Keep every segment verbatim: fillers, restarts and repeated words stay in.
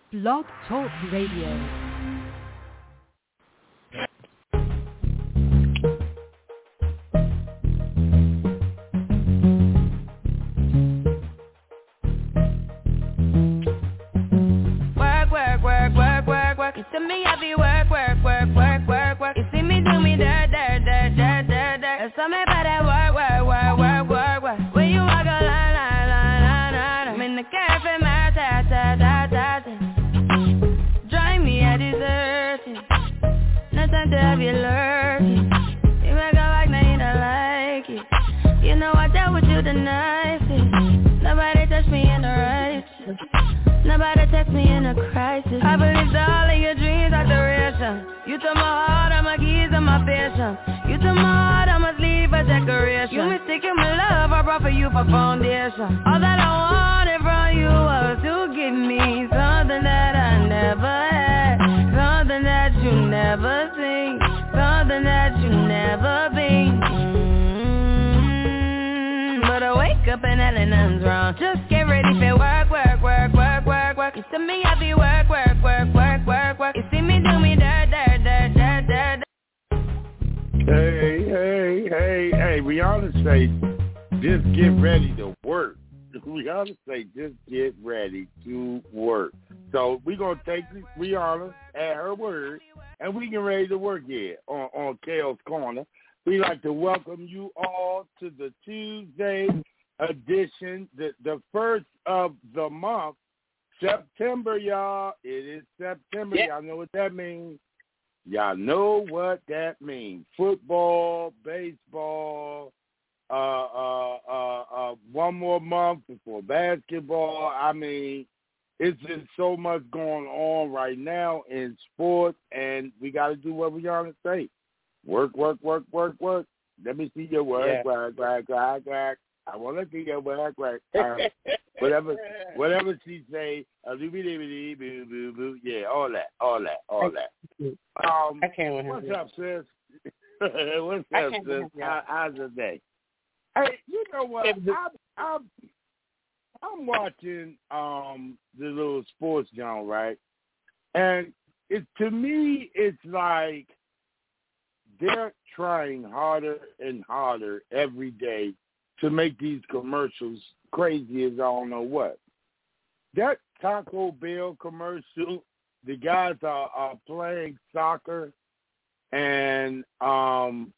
Blog Talk Radio. To me, I be work, work, work, work, work, work. You see me do me dirt, dirt, dirt, dirt, dirt, dirt. There's something about that work, work, work, work, work, work. When you walk a line, line, line, line, line. I'm in the cafe, my ta, ta, ta, ta, ta. Drive me a dessert. No time to have you lurking. You make a like, now you don't like it. You know I dealt with you the nicest. Nobody touched me in the right. Nobody text me in a crisis. I believed all of your dreams are duration. You took my heart, all my keys, and my patience. You took my heart, I must leave a decoration. You mistaken my love, I brought for you for foundation. All that I wanted from you was to give me something that I never had, something that you never seen, something that you never been. Mm-hmm. But I wake up and hell nothing's wrong. Just get ready for work, work, work, work, work, work. You to me, I be work, work, work, work, work, work. You see me do me dirt, dirt, dirt, dirt, dirt. Hey, hey, hey, hey, Rihanna say, just get ready to work. Rihanna say, just get ready to work. So we're going to take Rihanna at her word, and we get ready to work here on, on Kale's Corner. We'd like to welcome you all to the Tuesday edition, the, the first of the month, September, y'all. It is September. Yep. Y'all know what that means. Y'all know what that means. Football, baseball, uh, uh, uh, uh, one more month before basketball. I mean, it's just so much going on right now in sports, and we got to do what we got to say. Work, work, work, work, work. Let me see your work, yeah. work, work, work, work. I want to see your work, work. Uh, whatever, whatever she say, uh, boo, boo, boo, boo, boo, boo. Yeah, all that, all that, all that. Um, I can't what's up, sis? What's up, sis? How, how's the day? Hey, you know what? I'm, I'm, I'm watching um the little sports channel, right? And it to me, it's like they're trying harder and harder every day to make these commercials crazy as I don't know what. That Taco Bell commercial, the guys are, are playing soccer and um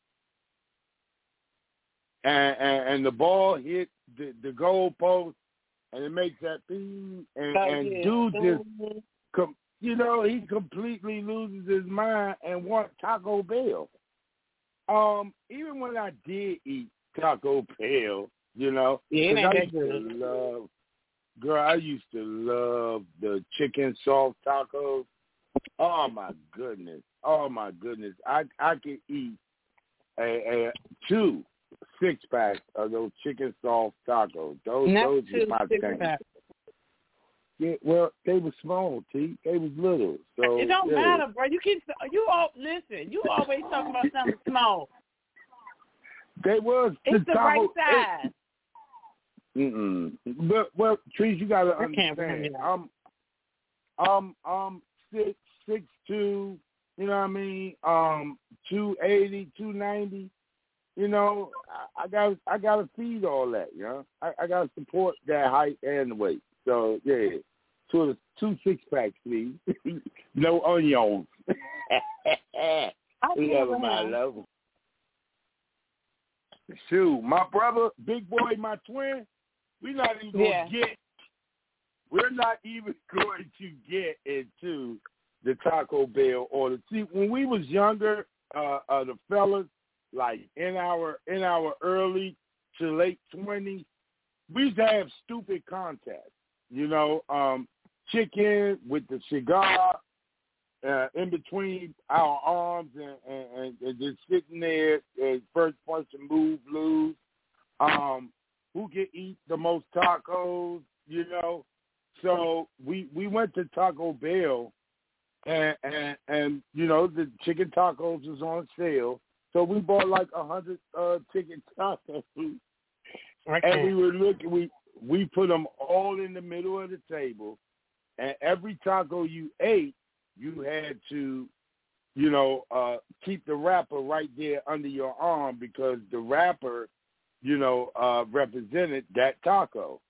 and, and, and the ball hit the, the goal post and it makes that ping and, oh, and yeah. dude just com, you know, he completely loses his mind and wants Taco Bell. Um, even when I did eat Taco Bell, you know, yeah, I used to love, girl, I used to love the chicken soft tacos. Oh my goodness, oh my goodness, I I could eat a, a two six packs of those chicken soft tacos. Those Not those two were my thing. Yeah, well, they were small, T. They was little. So it don't yeah. matter, bro. You keep you all listen. You always talking about something small. They was it's the, the right size. Mm-mm. But well, Trees, you gotta understand. I'm, I'm, I'm six, six two. You know what I mean? Um, two eighty, two ninety. You know, I, I got, I gotta feed all that. You know, I, I gotta support that height and the weight. So yeah, two, two six packs, please. No onions. I love them, I love them. Shoot, my brother, big boy, my twin, we're not even going to yeah. get, we're not even going to get into the Taco Bell or the, see, when we was younger, uh, uh, the fellas, like in our, in our early to late twenties, we used to have stupid contests, you know, um, chicken with the cigar, Uh, in between our arms and, and, and just sitting there and first person move, lose. Um, who can eat the most tacos, you know? So we we went to Taco Bell and, and, and you know, the chicken tacos was on sale. So we bought like a hundred uh, chicken tacos. Okay. And we were looking, we, we put them all in the middle of the table. and every taco you ate, you had to, you know, uh, keep the wrapper right there under your arm because the wrapper, you know, uh, represented that taco.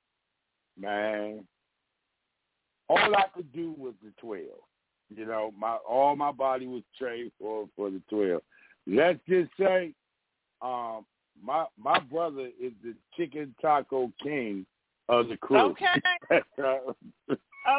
Man, all I could do was the twelve. You know, my all my body was trained for for the twelve. Let's just say, um, my my brother is the chicken taco king of the crew. Okay. Okay.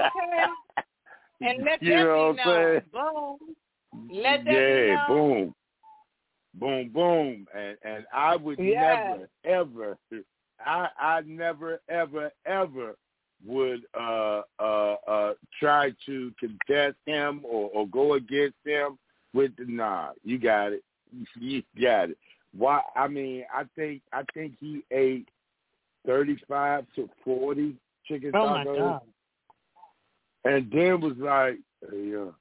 And let you that know be what I'm known. Boom. Let that yeah, be known. boom, boom, boom, and and I would Yes. never ever, I I never ever ever would uh uh uh try to contest him or, or go against him with the nah. You got it, you got it. Why? I mean, I think I think he ate thirty-five to forty chicken Oh tacos, my God. and then was like, hey, uh,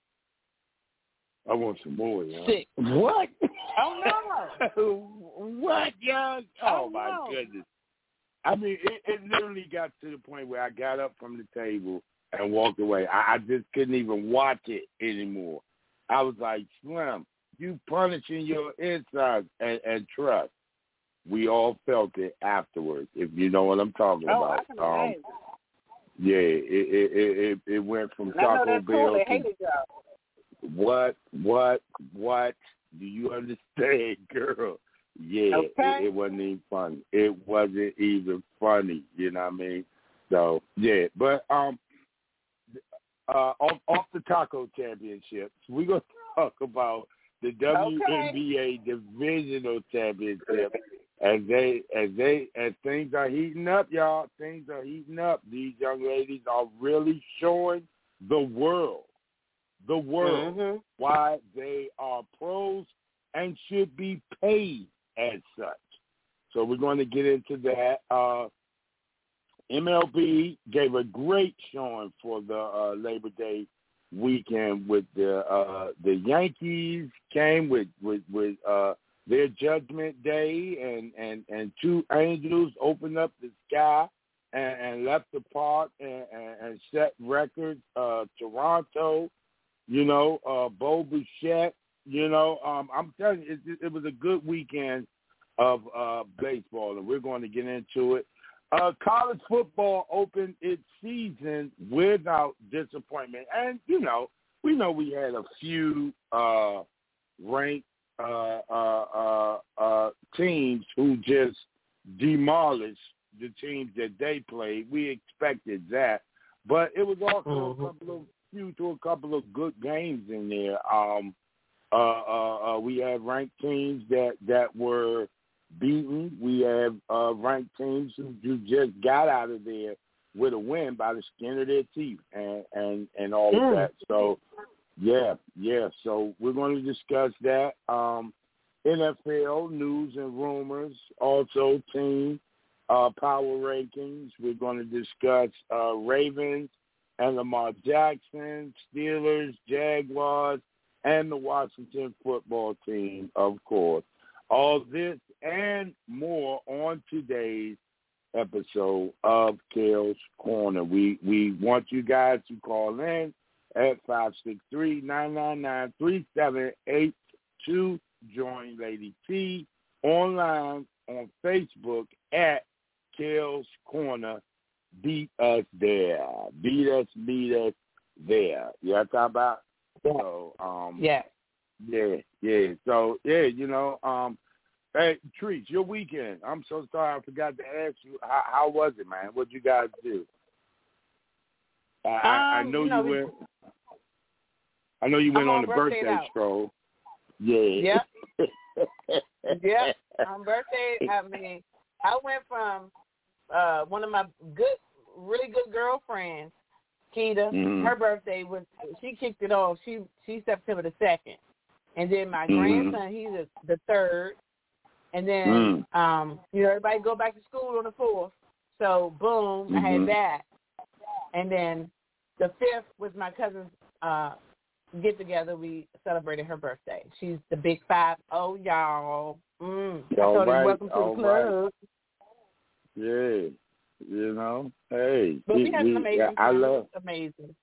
I want some more, y'all. Sick. What? Oh no! What, y'all? Oh, Oh, my no. goodness! I mean, it, it literally got to the point where I got up from the table and walked away. I, I just couldn't even watch it anymore. I was like, Slim, you punishing your insides, and, and trust. We all felt it afterwards, if you know what I'm talking Oh, about. I can Um, imagine. yeah, it it, it it it went from And I know Taco that Bell cool. They to hated y'all. what, what, what? Do you understand, girl? Yeah, Okay. it, it wasn't even funny. It wasn't even funny. You know what I mean? So yeah, but um, uh, off, off the taco championships, we're gonna talk about the W N B A divisional championship as they as they as things are heating up, y'all. Things are heating up. These young ladies are really showing the world, the world, Mm-hmm. why they are pros and should be paid as such. So we're going to get into that. Uh, M L B gave a great showing for the uh, Labor Day weekend with the uh, the Yankees came with with, with uh, their Judgment Day, and, and, and two angels opened up the sky and, and left the park and, and, and set records. Uh, Toronto, you know, uh, Bo Bichette, you know, um, I'm telling you, it, it was a good weekend of uh, baseball, and we're going to get into it. Uh, college football opened its season without disappointment. And, you know, we know we had a few uh, ranked uh, uh, uh, uh, teams who just demolished the teams that they played. We expected that. But it was also mm-hmm. a couple of few to a couple of good games in there. Um, uh, uh, uh, we had ranked teams that, that were beaten. We have uh, ranked teams who, who just got out of there with a win by the skin of their teeth and, and, and all mm. of that. So, yeah, yeah. So we're going to discuss that. Um, N F L news and rumors, also team uh, power rankings. We're going to discuss uh, Ravens and Lamar Jackson, Steelers, Jaguars, and the Washington football team, of course. All this and more on today's episode of Kale's Corner. We we want you guys to call in at five six three, nine nine nine, three seven eight two. Join Lady T online on Facebook at Kale's Corner. Beat us there. Beat us, beat us there. You know what I'm talking about? Yeah. So, um, yeah. Yeah, yeah. So, yeah, you know, um, hey, Trees, your weekend. I'm so sorry I forgot to ask you. How, how was it, man? What'd you guys do? I, um, I, I know you, know, you went. We, I know you went on, on the birthday, birthday stroll. Yeah. Yep. Yep. On birthday, I mean, I went from uh, one of my good, really good girlfriends, Keita. Mm-hmm. Her birthday was. She kicked it off. She she's September the second, and then my mm-hmm. grandson, he's a, the third. And then, mm. um, you know, everybody go back to school on the fourth. So, boom, mm-hmm. I had that. And then the fifth was my cousin's uh, get-together. We celebrated her birthday. She's the big five. Oh, y'all. Mm. I told right, her, welcome to the club. Right. Yeah, You know, hey, but we, we had an amazing yeah, time. I love amazing.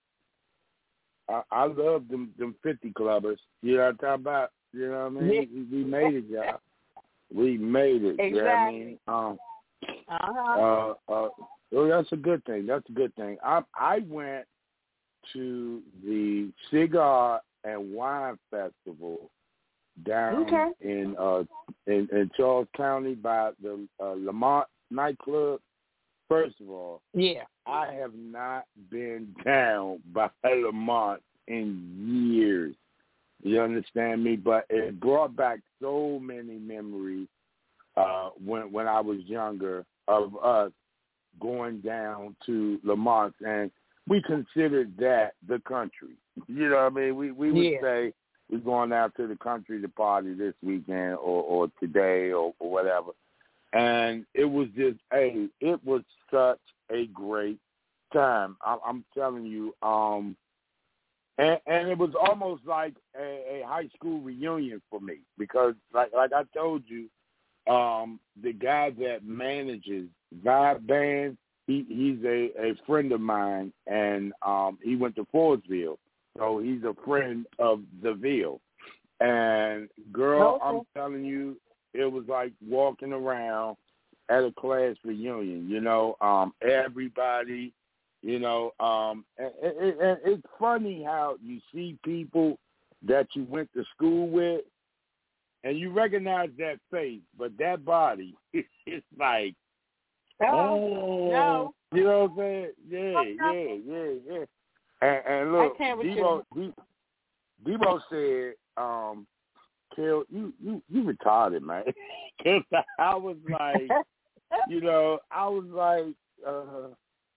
I, I love them them fifty clubbers. You know what I'm talking about? You know what I mean? Yeah. We, we made it, y'all. We made it. Exactly. You know what I mean? Um, uh-huh. uh, uh, well, that's a good thing. That's a good thing. I I went to the Cigar and Wine Festival down okay. in uh in, in Charles County by the uh, Lamont nightclub. First of all, yeah, I have not been down by Lamont in years. You understand me? But it brought back so many memories uh, when when I was younger of us going down to Lamont, and we considered that the country. You know what I mean? We we would yeah. say we're going out to the country to party this weekend or, or today or, or whatever. And it was just, hey, it was such a great time. I, I'm telling you. Um, and, and it was almost like a, a high school reunion for me because, like like I told you, um, the guy that manages Vibe Band, he, he's a, a friend of mine, and um, he went to Fordsville. So he's a friend of the Ville. And, girl, okay. I'm telling you, it was like walking around at a class reunion, you know, um, everybody, you know, um, and, and, and it's funny how you see people that you went to school with and you recognize that face, but that body, it's like, oh, no. You know what I'm saying? Yeah, yeah, yeah, yeah. And, and look, Debo, Debo, Debo said, um, Kel, you, you, you retarded, man. Cause I was like, you know, I was like, uh,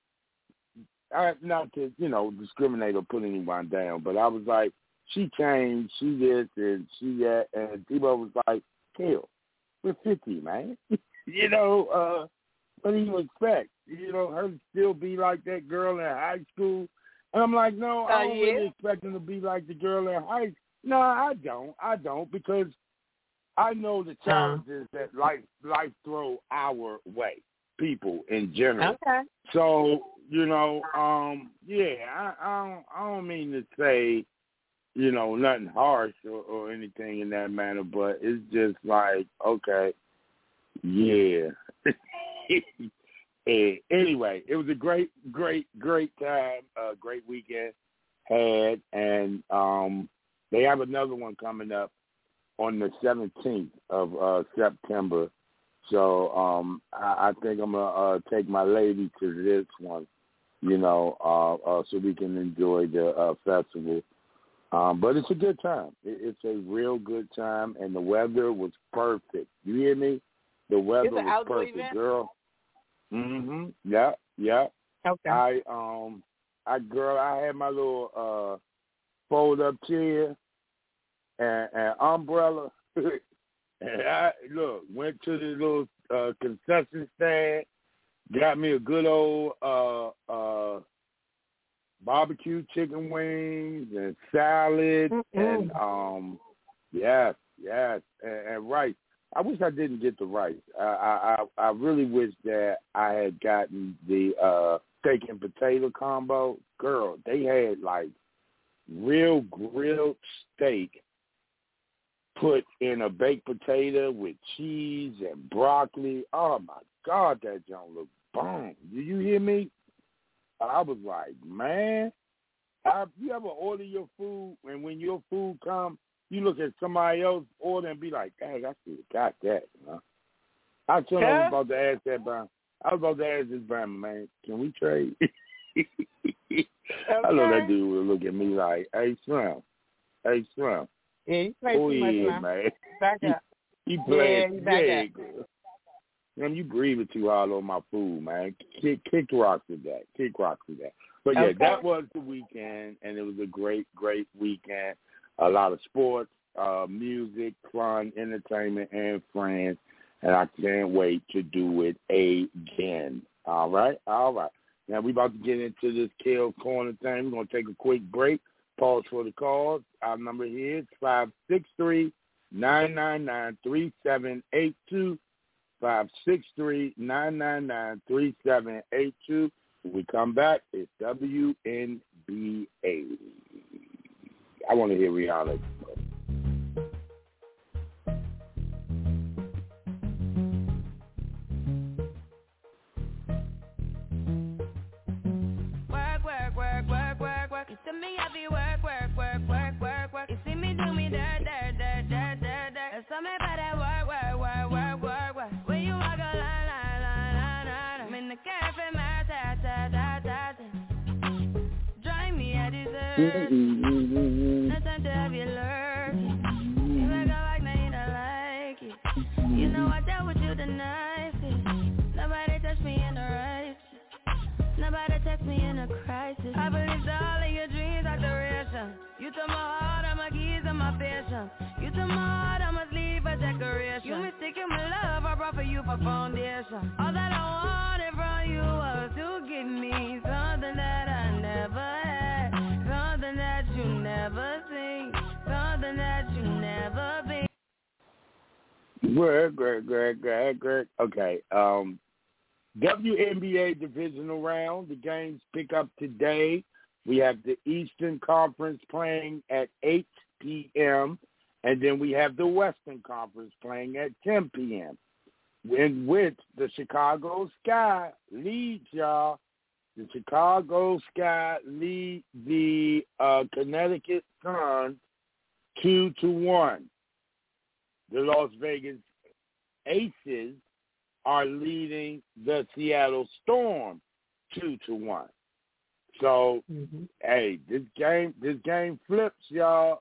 I, not to, you know, discriminate or put anyone down, but I was like, she changed, she this and she that, and Debo was like, Kel, we're fifty, man. you know, uh, what do you expect? You know, her to still be like that girl in high school? And I'm like, no, I don't uh, yeah. really expect her to be like the girl in high school. No, I don't. I don't because I know the challenges uh-huh. that life life throw our way, people in general. Okay. So, you know, um, yeah, I, I don't I don't mean to say, you know, nothing harsh or, or anything in that manner, but it's just like, okay, yeah. Anyway, it was a great, great, great time, uh, great weekend had, and um, they have another one coming up on the seventeenth of uh, September. So um, I, I think I'm going to uh, take my lady to this one, you know, uh, uh, so we can enjoy the uh, festival. Um, but it's a good time. It, it's a real good time, and the weather was perfect. You hear me? The weather was perfect, event? Girl. Mm-hmm. Yeah, yeah. Okay. I um, I girl, I had my little uh, fold up chair and, and umbrella, and I look went to the little uh, concession stand, got me a good old uh, uh, barbecue chicken wings and salad mm-hmm. and um, yes, yes, and, and rice. I wish I didn't get the rice. I, I I really wish that I had gotten the uh, steak and potato combo. Girl, they had like real grilled steak put in a baked potato with cheese and broccoli. Oh my God, that junk looked bomb. Do you hear me? I was like, man, I, you ever order your food and when your food comes, you look at somebody else's order and be like, dang, I should have got that. You know? I told I was about to ask that, Brian. I was about to ask this, Brian, man, can we trade? okay. I know that dude would look at me like, hey, Slim, hey, Slim. Yeah, you play oh, too yeah, much, man. Back up. You playing, yeah, back yeah, up. girl. Man, you breathing too hard on my food, man. Kick, kick rocks with that. Kick rocks with that. But, yeah, okay. that was the weekend, and it was a great, great weekend. A lot of sports, uh, music, fun, entertainment, and friends. And I can't wait to do it again. All right? All right. Now, we're about to get into this Kel Corner thing. We're going to take a quick break. Pause for the calls. Our number here is five six three, nine nine nine, three seven eight two. five six three, nine nine nine, three seven eight two. When we come back, it's W N B A. I want to hear Rihanna. Work, work, work, work, work, work. You see me, I be work, work, work, work, work, work. You see me do me dirt, dirt, dirt, dirt, dirt, dirt. There's something about that work, work, work, work, work, work. When you walk a line, line, line, line, line. I'm in the cafe, my ta, ta, ta, ta, ta. Drive me, I deserve. No time to have you lurking. You make a like, now you don't like it. You know I dealt with you the nicest. Nobody touched me in the right. Nobody text me in a crisis. I believed all of your dreams are duration. You took my heart, all my keys, and my patience. You took my heart, I must leave a decoration. You mistaken my love, I brought for you for foundation. All that I wanted from you was to give me something that I never had, something that you never seen, something that you never been. Greg, Greg, Greg, Greg, Greg. Okay. Um, W N B A divisional round. The games pick up today. We have the Eastern Conference playing at eight p.m., and then we have the Western Conference playing at ten p.m., in which the Chicago Sky leads, y'all. The Chicago Sky lead the uh, Connecticut Sun two to one. The Las Vegas Aces are leading the Seattle Storm two to one. So, mm-hmm. hey, this game, this game flips, y'all.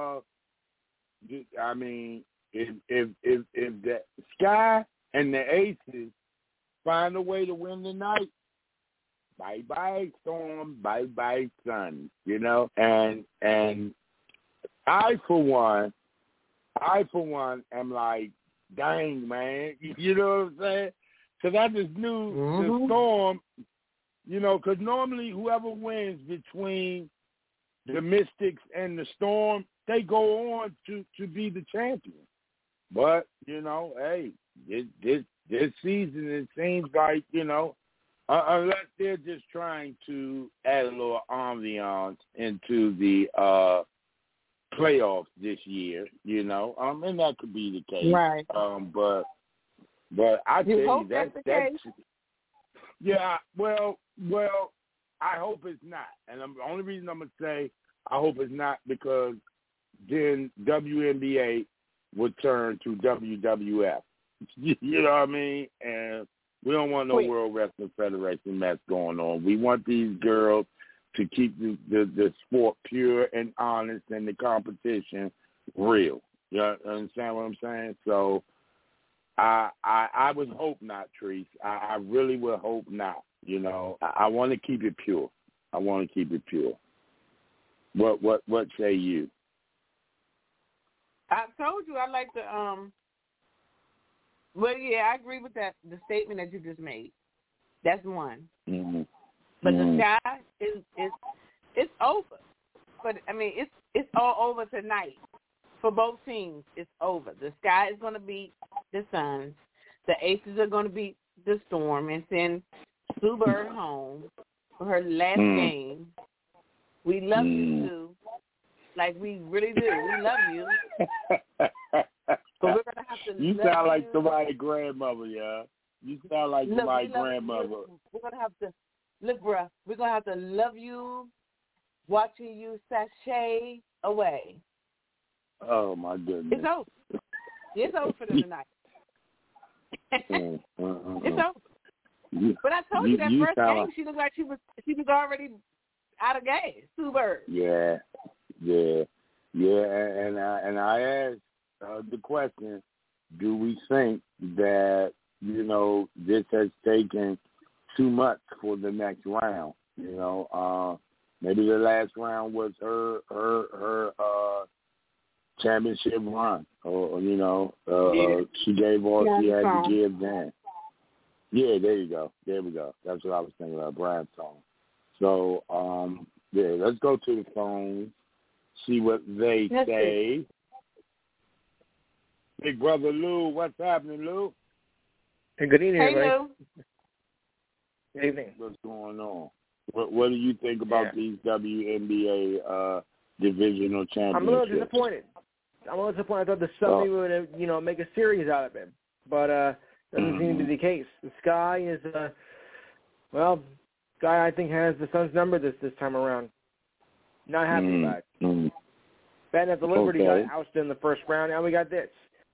Uh, I mean, if if if if the Sky and the Aces find a way to win tonight, bye bye Storm, bye bye Sun. You know, and and I for one, I for one am like, dang, man. You know what I'm saying? Because I just knew mm-hmm. the Storm, you know, because normally whoever wins between the Mystics and the Storm, they go on to, to be the champion. But, you know, hey, this, this, this season it seems like, you know, uh, unless they're just trying to add a little ambiance into the uh, playoffs this year, you know, um, and that could be the case. Right. Um, but, but I tell you, hope that, that's, that's, that's yeah, well, well, I hope it's not. And I'm, the only reason I'm going to say I hope it's not because then W N B A would turn to W W F. You know what I mean? And we don't want no Wait. World Wrestling Federation mess going on. We want these girls to keep the, the, the sport pure and honest and the competition real. You understand what I'm saying? So I I, I would hope not, Treese. I, I really would hope not. You know, I, I want to keep it pure. I want to keep it pure. What what what say you? I told you I like the um. Well, yeah, I agree with that. The statement that you just made. That's one. Mm-hmm. But mm-hmm. the Sky is is it's over. But I mean, it's it's all over tonight for both teams. It's over. The Sky is going to beat the Suns. The Aces are going to beat the Storm and send Sue Bird home for her last mm. game. We love mm. you, Sue. Like we really do. We love you. But we're gonna have to. You love sound like you. somebody's grandmother, yeah. You sound like look, somebody's we love, grandmother. We're, we're gonna have to look, bruh. We're gonna have to love you, watching you sashay away. Oh my goodness! It's over. It's over for them tonight. mm, uh, uh, it's over. You, but I told you, you that you first sound game, like, she looked like she was she was already out of gas. Sue Bird. Yeah, yeah, yeah. And, and I and I asked uh, the question: do we think that you know this has taken too much for the next round? You know, uh, maybe the last round was her her her uh, championship run, or, or you know, uh, yeah. she gave all yeah, she had song. to give then. Yeah, there you go. There we go. That's what I was thinking about, Brian's song. So, um, yeah, let's go to the phone, see what they Let's say. See. Big brother Lou, what's happening, Lou? Hey, good evening, hey, everybody. Lou. Good evening. What's going on? What, what do you think about yeah. these W N B A uh, divisional championships? I'm a little disappointed. I'm a little disappointed. I thought the Sunday oh. would, you know, make a series out of it, but uh, doesn't mm-hmm. seem to be the case. The Sky is, uh, well, Sky I think has the Suns' number this this time around. Not happy mm-hmm. about it. Mm-hmm. Ben at the Liberty okay. got ousted in the first round, and we got this.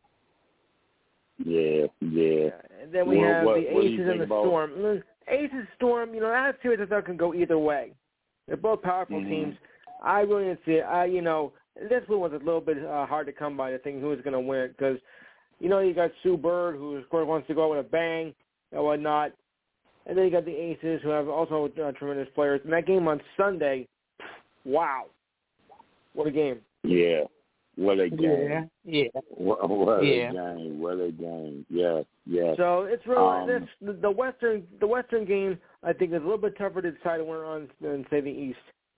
Yeah, yeah. And then we what, have what, the what Aces and the about? Storm. The Aces, Storm, you know, that series I thought can go either way. They're both powerful mm-hmm. teams. I really didn't see it. I, you know, this one was a little bit uh, hard to come by to think who was going to win it because, you know, you got Sue Bird, who of course wants to go out with a bang and whatnot. And then you got the Aces, who have also uh, tremendous players. And that game on Sunday, wow. What a game. Yeah. What a game. Yeah. Yeah. What, what yeah. a game. What a game. Yes, yes. So it's really um, this, the Western the Western game, I think, is a little bit tougher to decide winner on than, say, the East.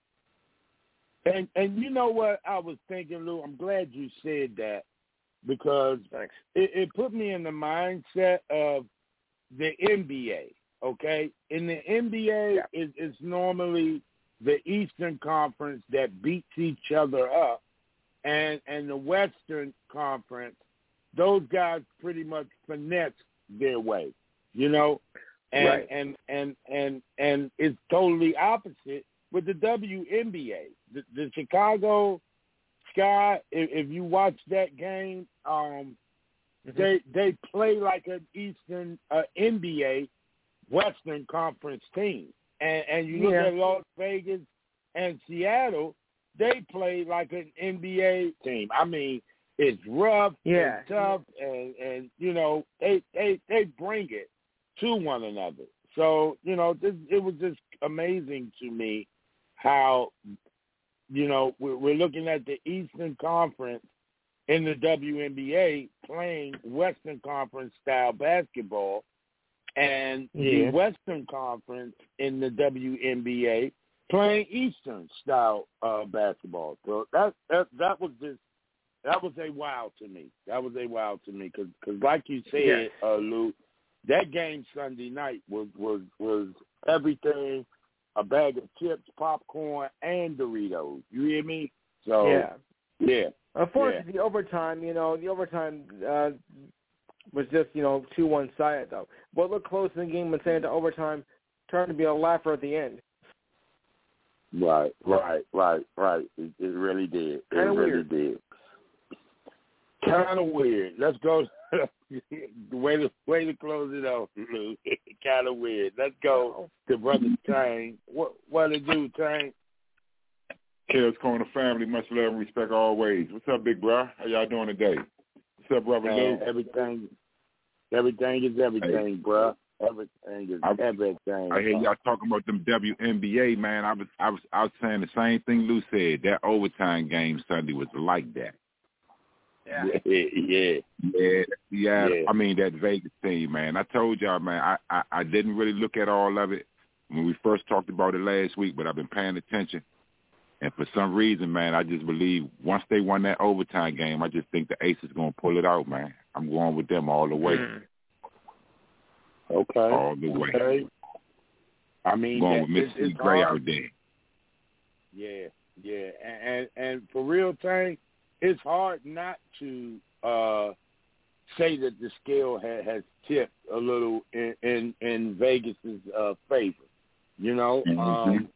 And and you know what I was thinking, Lou? I'm glad you said that because Thanks. It, it put me in the mindset of the N B A, okay? In the N B A, yeah. it, it's normally the Eastern Conference that beats each other up. And and the Western Conference, those guys pretty much finesse their way, you know, and right. and, and and and it's totally opposite with the W N B A. The, the Chicago Sky, if, if you watch that game, um, mm-hmm. they they play like an Eastern uh, N B A Western Conference team, and and you look yeah. at Las Vegas and Seattle. They play like an N B A team. I mean, it's rough yeah. and tough, and, and you know, they, they they bring it to one another. So, you know, this, it was just amazing to me how, you know, we're, we're looking at the Eastern Conference in the W N B A playing Western Conference-style basketball, and yeah. the Western Conference in the W N B A playing Eastern style uh, basketball. So that that that was just that was a wow to me. That was a wow to me because like you said, yeah. uh, Lou, that game Sunday night was was was everything: a bag of chips, popcorn, and Doritos. You hear me? So yeah, yeah. Unfortunately, yeah. the overtime, you know, the overtime uh, was just you know two one sided though. What looked close in the game when saying to overtime turned to be a laugher at the end. Right, right, right, right. It, it really did. It Kinda really weird. did. Kind of weird. Let's go. the way to way to close it off, Lou. Kind of weird. Let's go to Brother Tank. What what to do, Tank? Kells Corner family, much love and respect always. What's up, big bro? How y'all doing today? What's up, brother Man, Lou? everything, everything is everything, hey. bro. Everything is I, everything. I hear y'all talking about them W N B A, man. I was, I was, I was saying the same thing Lou said. That overtime game Sunday was like that. Yeah, yeah, yeah, yeah. I mean that Vegas team, man. I told y'all, man. I, I, I didn't really look at all of it when we first talked about it last week, but I've been paying attention. And for some reason, man, I just believe once they won that overtime game, I just think the Aces gonna pull it out, man. I'm going with them all the way. Mm. Okay. All the way. Okay. I mean, going that, with Mississippi it's Gray hard. out there. Yeah, yeah, and, and and for real, Tank, it's hard not to uh, say that the scale ha- has tipped a little in in, in Vegas's uh, favor. You know, Mm-hmm. um,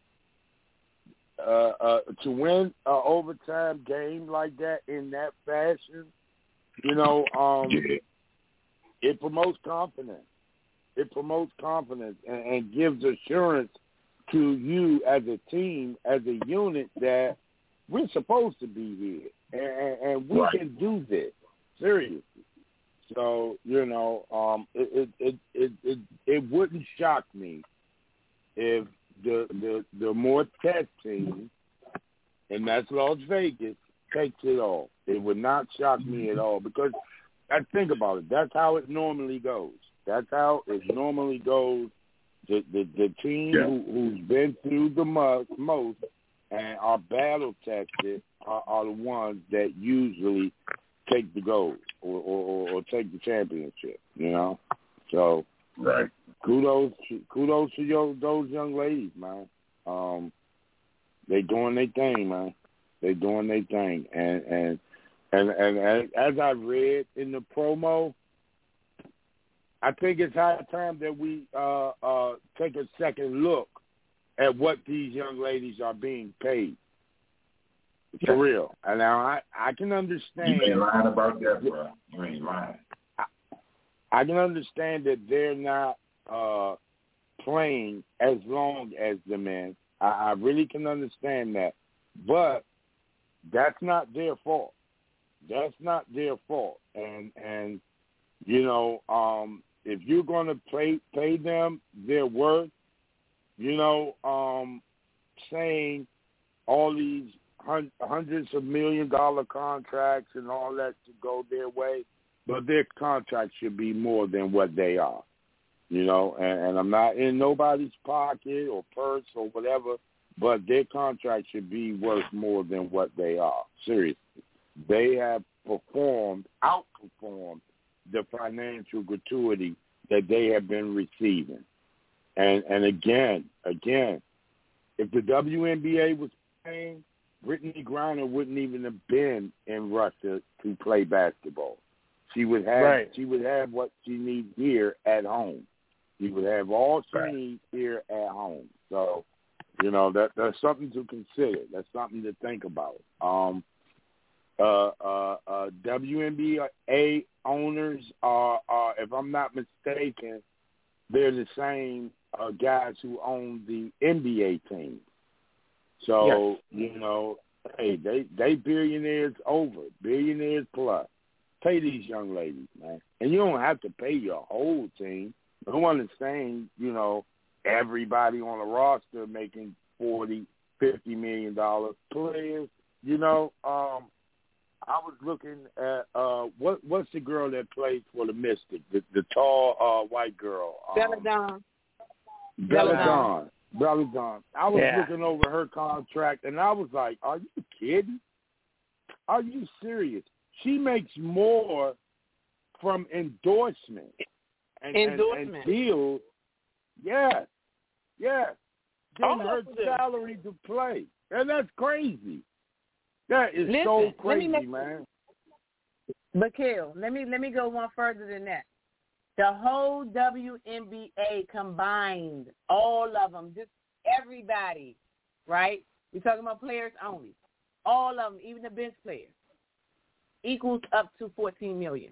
uh, uh, to win an overtime game like that in that fashion, you know, um, Yeah. it promotes confidence. It promotes confidence and, and gives assurance to you as a team, as a unit, that we're supposed to be here and, and we Right. can do this seriously. So you know, um, it, it it it it it wouldn't shock me if the the the more test team, and that's Las Vegas, takes it all. It would not shock me at all because I think about it. That's how it normally goes. That's how it normally goes. The the, the team Yeah. who, who's been through the most, most and are battle tested are, are the ones that usually take the gold or, or, or, or take the championship. You know. So, right. Kudos, kudos to your, those young ladies, man. Um, they doing their thing, man. They doing their thing, and and and and as, as I read in the promo, I think it's high time that we uh, uh, take a second look at what these young ladies are being paid. For yeah. real. And now I, I can understand. You ain't lying about that, bro. You ain't lying. I, I can understand that they're not uh, playing as long as the men. I, I really can understand that. But that's not their fault. That's not their fault. And, and you know, um, if you're going to pay, pay them their worth, you know, um, saying all these hundreds of million dollar contracts and all that to go their way, but their contracts should be more than what they are. You know, and, and I'm not in nobody's pocket or purse or whatever, but their contract should be worth more than what they are. Seriously. They have performed, outperformed the financial gratuity that they have been receiving. And and again, again, if the W N B A was paying, Brittany Griner wouldn't even have been in Russia to play basketball. She would have right. she would have what she needs here at home. She would have all she right. needs here at home. So, you know, that that's something to consider. That's something to think about. Um, uh, uh, uh, W N B A owners are, are, if I'm not mistaken, they're the same uh, guys who own the N B A team. So, yes. you know, hey, they they billionaires over, billionaires plus. Pay these young ladies, man. And you don't have to pay your whole team. No one is saying, you know, everybody on the roster making forty, fifty million dollars. Players, you know, um, I was looking at uh, what what's the girl that plays for the Mystics, the, the tall uh, white girl. Um, Belladonna. Belladonna. Belladonna. I was yeah. looking over her contract, and I was like, are you kidding? Are you serious? She makes more from endorsement and, endorsement. and, and deals. Yes, yes. Than her do. salary to play. And that's crazy. That is Listen, so crazy, make, man. Mikhail, let me let me go one further than that. The whole W N B A combined, all of them, just everybody, right? We're talking about players only. All of them, even the bench players, equals up to fourteen million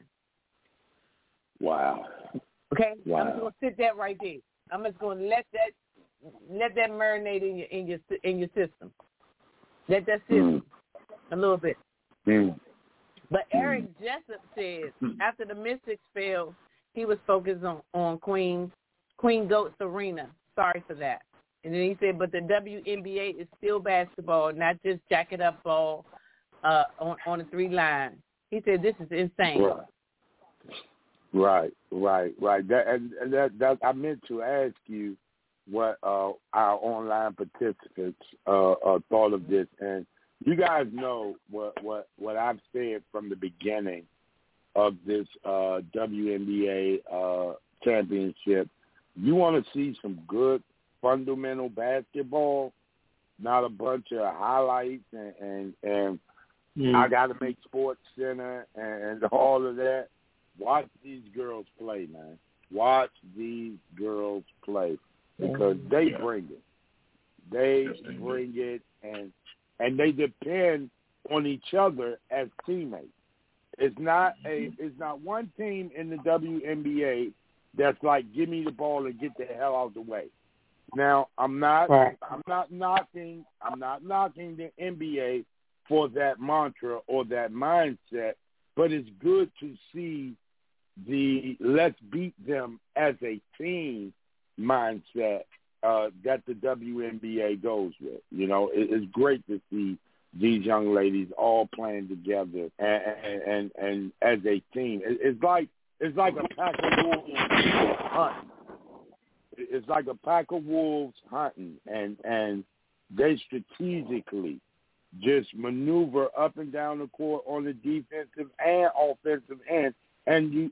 Wow. Okay? Wow. I'm just going to sit that right there. I'm just going to let that let that marinate in your in your in your system. Let that sit mm. a little bit. Mm. But Eric mm. Jessup said after the Mystics failed, he was focused on, on Queen Queen Goat Serena. Sorry for that. And then he said, but the W N B A is still basketball, not just jack it up ball uh, on on the three line. He said this is insane. Right, right, right. right. That, and, and that, that I meant to ask you what uh, our online participants uh, uh, thought of this, and you guys know what what what I've said from the beginning of this uh, W N B A uh, championship. You want to see some good fundamental basketball, not a bunch of highlights and and, and mm. I got to make Sports Center and, and all of that. Watch these girls play, man. Watch these girls play because they yeah. bring it. They yes, bring it, and and they depend on each other as teammates. It's not a it's not one team in the W N B A that's like, give me the ball and get the hell out of the way. Now, I'm not right. I'm not knocking I'm not knocking the N B A for that mantra or that mindset, but it's good to see the let's beat them as a team mindset uh, that the W N B A goes with. You know, it, it's great to see these young ladies all playing together and and, and, and as a team. It, it's like it's like a pack of wolves hunting. It's like a pack of wolves hunting, and and they strategically just maneuver up and down the court on the defensive and offensive end. And you, if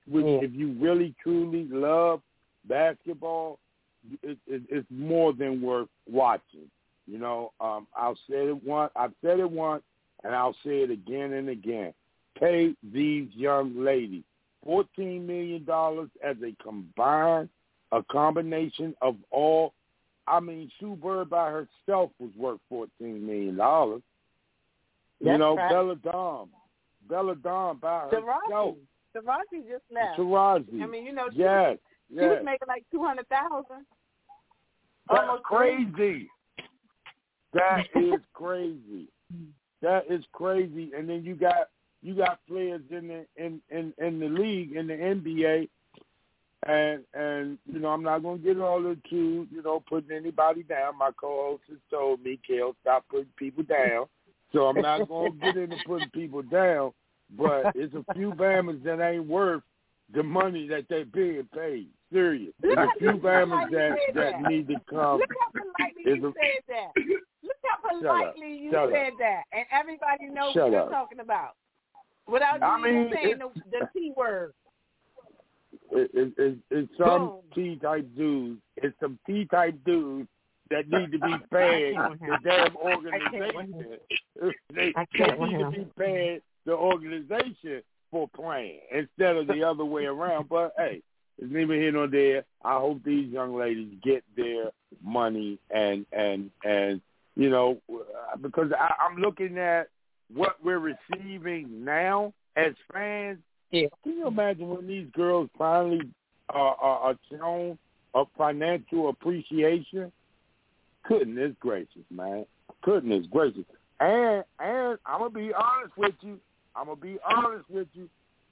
which yeah. if you really truly love basketball, it, it, it's more than worth watching. You know, um, I'll say it once. I've said it once, and I'll say it again and again. Pay these young ladies fourteen million dollars as a combined, a combination of all. I mean, Sue Bird by herself was worth fourteen million dollars. You That's know, right. Bella Dom. Bella Dom by herself. Taraji just left. Taraji. I mean, you know, she, yes, she yes. was making like two hundred thousand. That's Almost crazy. That is crazy. That is crazy. And then you got you got players in the in, in, in the league, in the N B A, and and you know, I'm not gonna get all into, you know, putting anybody down. My co-host has told me, Kel, stop putting people down. So I'm not gonna get into putting people down, but it's a few Bammers that ain't worth the money that they're being paid. Serious. There's a few Bammers that, that need to come. Look how politely It's you a- said that. Look how politely you Shut said up. that. And everybody knows Shut what you're up. talking about. Without you I even mean, saying the, the T word. It, it, it, it's some Boom. T-type dudes. It's some T-type dudes that need to be paid the damn organization. They, I they can't with need to him. be paid the organization for playing instead of the other way around. But, hey, it's neither here nor there. I hope these young ladies get their money and, and, and you know, because I, I'm looking at what we're receiving now as fans. Yeah. Can you imagine when these girls finally uh, are, are shown a financial appreciation? Goodness gracious, man. Goodness gracious. And and I'm gonna be honest with you. I'm gonna be honest with you.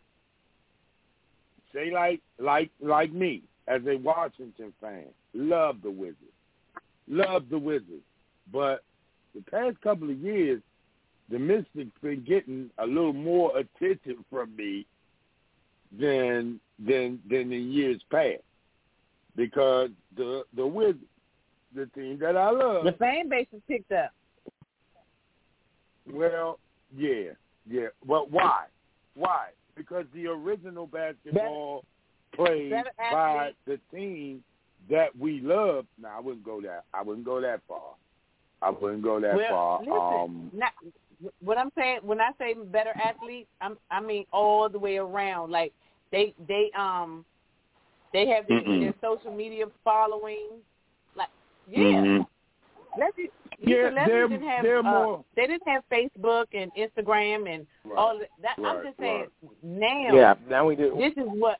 Say like like like me as a Washington fan, love the Wizards, love the Wizards. But the past couple of years, the Mystics been getting a little more attention from me than than than in years past, because the the Wizards, the team that I love, The fan base has picked up. well, yeah, yeah. But why? Why? Because the original basketball played better by athlete. the team that we love. Now, I wouldn't go that. I wouldn't go that far. I wouldn't go that Well, far. listen, Um, not, what I'm saying, when I say better athletes, I'm, I mean all the way around. Like they, they, um, they have their, their social media following. Like, yeah, mm-hmm. let's be, Yeah, celebrities they're- didn't have, they're uh, more- they didn't have Facebook and Instagram and Right. all that. that Right, I'm just saying right. now. Yeah, now we do. This is what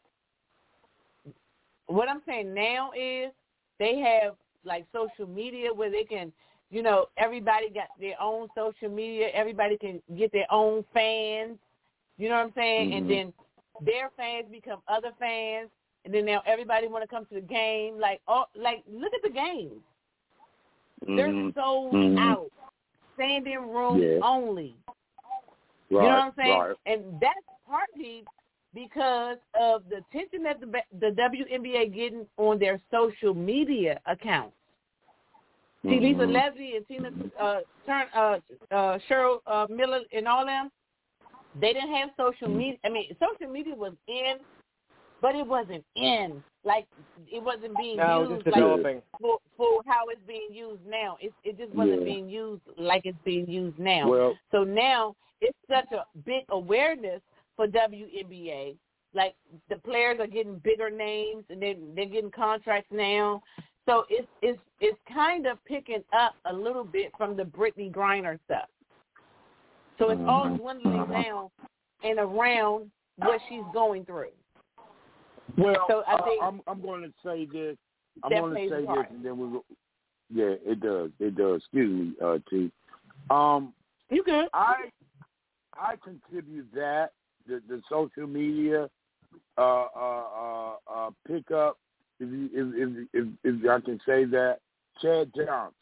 what I'm saying now is they have like social media where they can, you know, everybody got their own social media. Everybody can get their own fans. You know what I'm saying? Mm-hmm. And then their fans become other fans, and then now everybody want to come to the game. Like, oh, like look at the games. Mm-hmm. They're sold Mhm. out, standing room Yeah. only. Right, You know what I'm saying? Right. And that's partly because of the attention that the the W N B A getting on their social media accounts. See, Mhm. Lisa Leslie and Tina uh, Turn, uh, uh, Cheryl uh, Miller and all them, they didn't have social media. I mean, social media was in, but it wasn't in. Like, it wasn't being No, it's used just like developing. for, for how it's being used now. It, it just wasn't Yeah. being used like it's being used now. Well, So now it's such a big awareness for W N B A. Like, the players are getting bigger names, and they they're getting contracts now. So it's it's it's kind of picking up a little bit from the Brittany Griner stuff. So it's all Mhm. dwindling down and around what she's going through. well, So I I think I'm I'm going to say this. I'm that going to plays say a this, part. and then we will. Yeah, it does. It does. Excuse me, uh, T. Um, You good? I I contribute that the, the social media uh, uh, uh, uh, pickup, if, you, if, if if if I can say that, Chad Johnson,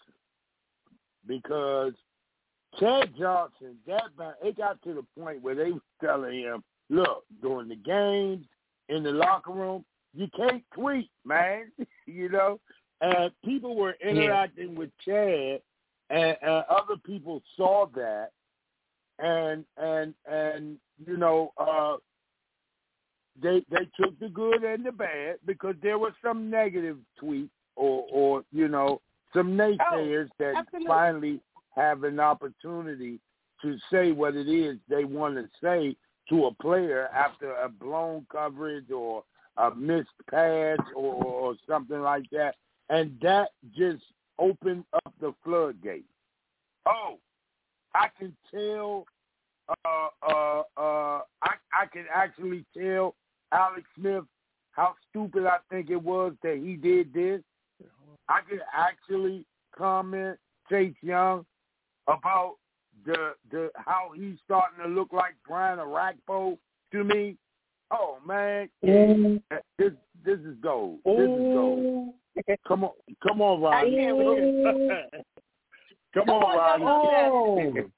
because Chad Johnson, that man, it got to the point where they was telling him, look, during the games in the locker room, you can't tweet, man, you know, and people were interacting yeah. with Chad, and, and other people saw that. And and and you know, uh, they they took the good and the bad because there were some negative tweets or, or you know, some naysayers oh, that absolutely. finally have an opportunity to say what it is they want to say to a player after a blown coverage or a missed pass or, or something like that. And that just opened up the floodgate. Oh, I can tell, uh, uh, uh, I, I can actually tell Alex Smith how stupid I think it was that he did this. I can actually comment Chase Young about the the how he's starting to look like Brian Arakpo to me. Oh man, mm. this this is gold. This is gold. Come on, come on, Ronnie. Come on, Ronnie.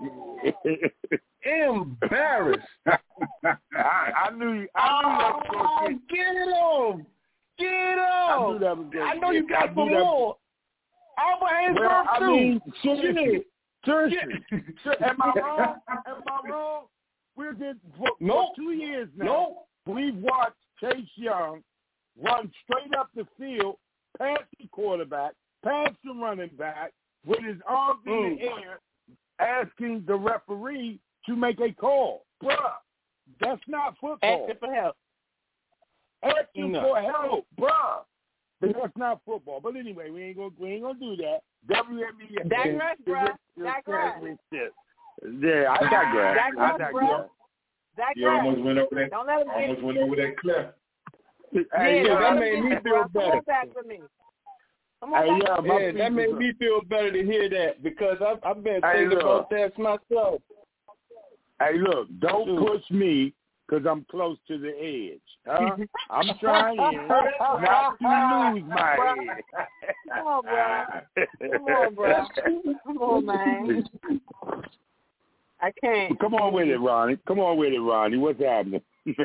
Oh. Embarrassed. I, I knew you. I knew that was oh, going to get it on. Get it on. I knew that was going I know you got some more. Albert Haynesworth, well, I too. mean, seriously. Seriously. Am I wrong? Am I wrong? We're just, for, nope. for two years now, nope. we've watched Chase Young run straight up the field, past the quarterback, past the running back, with his arms mm. in the air, asking the referee to make a call. Bruh, that's not football. Asking for help. Asking no. for help, bruh. That's not football. But anyway, we ain't gonna we ain't gonna do that. W N B A. Digress, bruh. Digress. Yeah, I digress. I digress. You almost went over that. Don't let him almost went over that cliff. Hey, yeah, yeah, that made me feel better. Come on back with me. Come on hey, back. yeah, yeah that made me feel better to hear that because I've, I've been hey, thinking look. about that myself. Hey, look, don't Shoot. push me because I'm close to the edge. Huh? I'm trying not to lose my head. Come on, bro. Come on, bro. Come on, man. I can't. Come on with it, Ronnie. Come on with it, Ronnie. What's happening?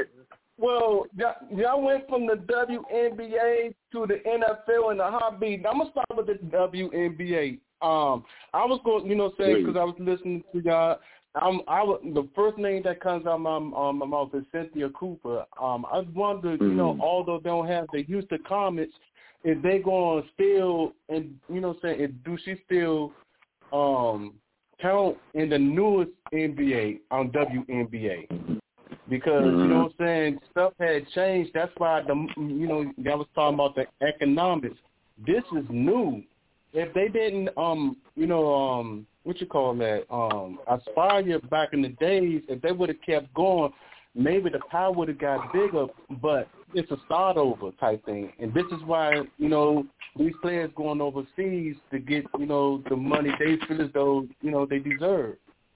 Well, y'all went from the W N B A to the N F L in a heartbeat. I'm gonna start with the W N B A. Um, I was going, you know, saying because I was listening to y'all. I'm, I was, the first name that comes out of my, um, my mouth is Cynthia Cooper. Um, I wonder, mm-hmm. you know, although they don't have the Houston Comets, is they going to still, and you know, saying, is, do she still um, count in the newest N B A on W N B A? Because mm-hmm. you know what I'm saying, stuff had changed. That's why the, you know, I was talking about the economics. This is new. If they didn't, um, you know, um. what you call that, um, Aspire back in the days, if they would have kept going, maybe the power would have got bigger, but it's a start over type thing. And this is why, you know, these players going overseas to get, you know, the money they feel as though, you know, they deserve.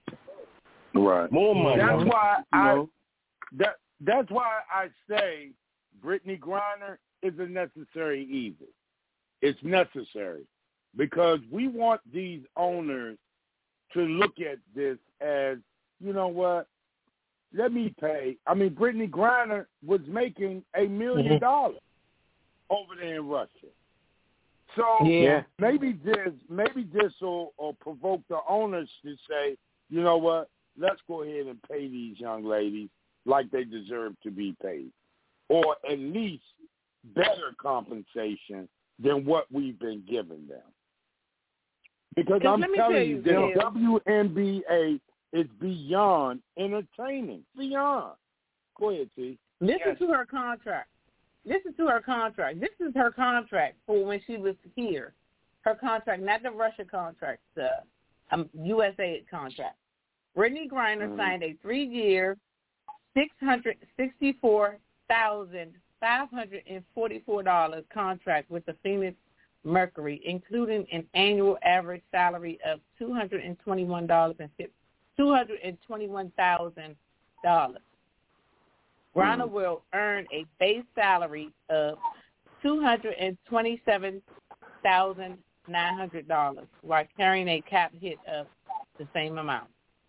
Right. More money. That's why you I know? that that's why I say Brittany Griner is a necessary evil. It's necessary. Because we want these owners to look at this as, you know what, let me pay. I mean, Brittany Griner was making a million dollars over there in Russia. So yeah. maybe this maybe this will, will provoke the owners to say, you know what, let's go ahead and pay these young ladies like they deserve to be paid. Or at least better compensation than what we've been giving them. Because I'm telling you, the yeah. W N B A is beyond entertaining. Beyond. Go ahead, T. Listen yes. to her contract. Listen to her contract. This is her contract for when she was here. Her contract, not the Russia contract, the um, U S A contract. Brittany Griner mm-hmm. signed a three-year, six hundred sixty-four thousand five hundred forty-four dollars contract with the Phoenix Mercury, including an annual average salary of two hundred twenty-one dollars and two hundred twenty-one thousand dollars. Griner mm. will earn a base salary of two hundred twenty-seven thousand nine hundred dollars while carrying a cap hit of the same amount.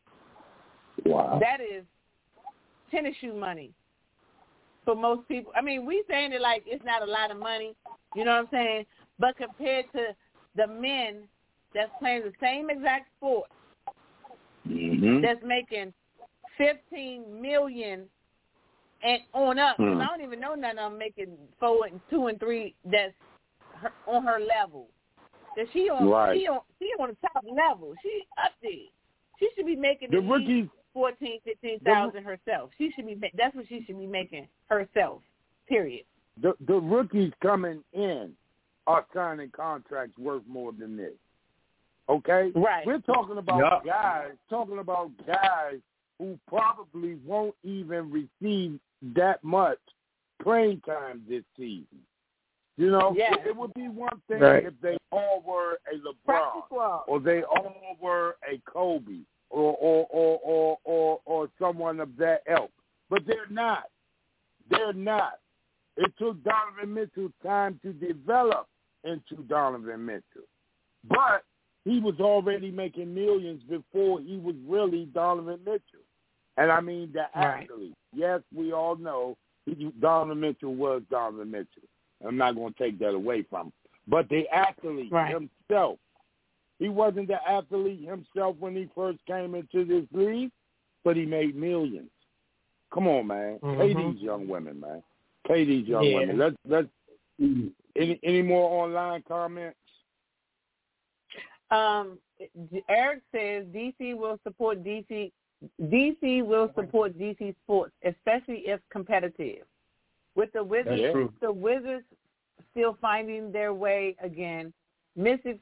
Wow. That is tennis shoe money for most people. I mean, we saying it like it's not a lot of money, you know what I'm saying? But compared to the men that's playing the same exact sport, mm-hmm. that's making fifteen million dollars and on up. Hmm. I don't even know none of them making four and two and three that's her, on her level. That she on, right. she on, she on the top level. She up there. She should be making the at rookies least fourteen, fifteen thousand herself. She should be. That's what she should be making herself. Period. The the rookies coming in are signing contracts worth more than this. Okay? Right. We're talking about Yep. guys, talking about guys who probably won't even receive that much playing time this season. You know, yes. it, it would be one thing right. if they all were a Practice LeBron squad. or they all were a Kobe or or, or, or, or or someone of that ilk. But they're not. They're not. It took Donovan Mitchell time to develop into Donovan Mitchell. But he was already making millions before he was really Donovan Mitchell. And I mean the Right. athlete. Yes, we all know he, Donovan Mitchell was Donovan Mitchell. I'm not going to take that away from him. But the athlete Right. himself, he wasn't the athlete himself when he first came into this league, but he made millions. Come on, man. Mm-hmm. Pay these young women, man. Pay these young Yeah. women. Let's let's any any more online comments? Um, Eric says D C will support D C. D C will support D C sports, especially if competitive. With the Wizards, That's true. the Wizards still finding their way again. Mississippi,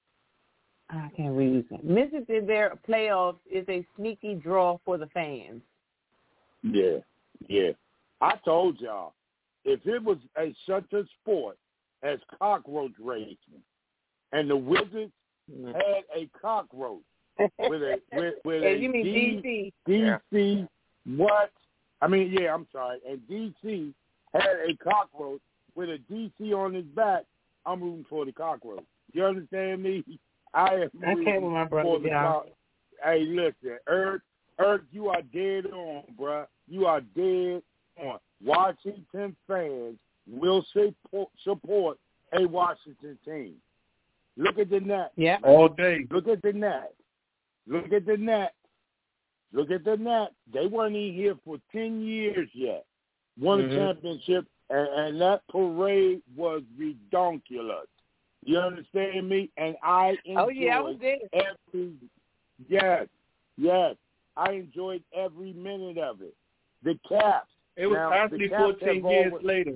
I can't read it. Mississippi in their playoffs is a sneaky draw for the fans. Yeah, yeah. I told y'all, if it was a such a sport as cockroach racing, and the Wizards had a cockroach with a with, with Yeah, a you mean D, D C? D C what? I mean, yeah, I'm sorry. And D C had a cockroach with a D C on his back. I'm rooting for the cockroach. You understand me? I am I rooting can't with my brother, for the yeah. cockroach. Hey, listen, Eric, Eric, you are dead on, bruh. You are dead on. Washington fans will support, support a Washington team. Look at the net. Yeah. All day. Look at the net. Look at the net. Look at the net. They weren't even here for ten years yet. Won a Mm-hmm. championship, and, and that parade was redonkulous. You understand me? And I enjoyed Oh, yeah, I was there. every yes, yes. I enjoyed every minute of it. The Caps. It was now, actually the Caps fourteen have years always, later.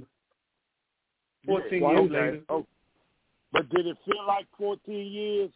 Fourteen yeah, years okay. later. Oh, but did it feel like fourteen years?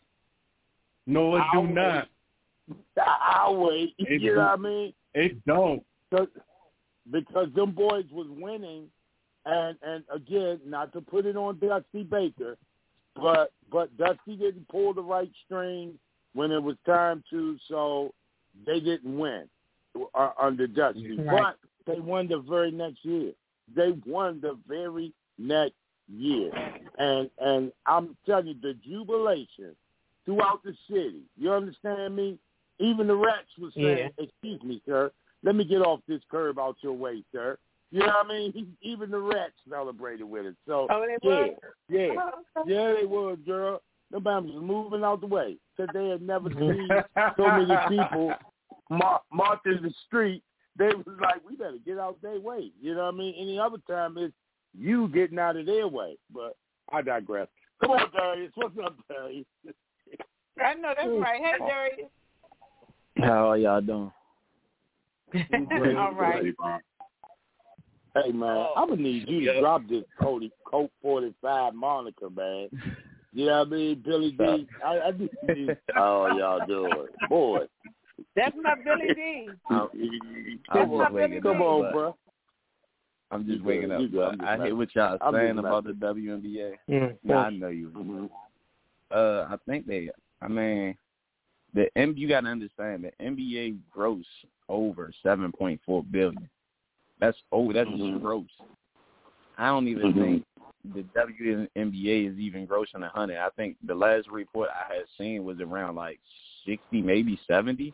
No, it I'll do not. Wait. I'll wait. It you do. know what I mean? It don't. Because, because them boys was winning, and and again, not to put it on Dusty Baker, but but Dusty didn't pull the right string when it was time to, so they didn't win uh, under Dusty. Right. But they won the very next year. They won the very next year, and and I'm telling you, the jubilation throughout the city. You understand me? Even the Rats was saying, Yeah. "Excuse me, sir. Let me get off this curb out your way, sir." You know what I mean? Even the Rats celebrated with it. So Oh, they yeah, were? yeah, Oh, okay. yeah, they was, girl. Them bams was moving out the way because they had never seen so many people mar- marching the street. They was like, we better get out their way. You know what I mean? Any other time it's you getting out of their way. But I digress. Come on, Darius. What's up, Darius? I know that's right. Hey, Darius. How are y'all doing? All right. Hey, man, I'm going to need you to drop this Cody Coke forty-five moniker, man. You know what I mean? Billy D. I, I need you. Oh, y'all doing? Boy. That's my Billy D. I'm, Come I'm on, just waking come up, on, but bro. I'm just You waking good, up. you good. But I'm just I hear messing. what y'all I'm saying just about the messing. W N B A. Mm, Nah, I know you. Mm-hmm. Uh, I think they. I mean, the M. You got to understand the N B A gross over seven point four billion. That's oh, that's Mm-hmm. gross. I don't even Mm-hmm. think the W N B A is even grossing a hundred. I think the last report I had seen was around like sixty, maybe seventy.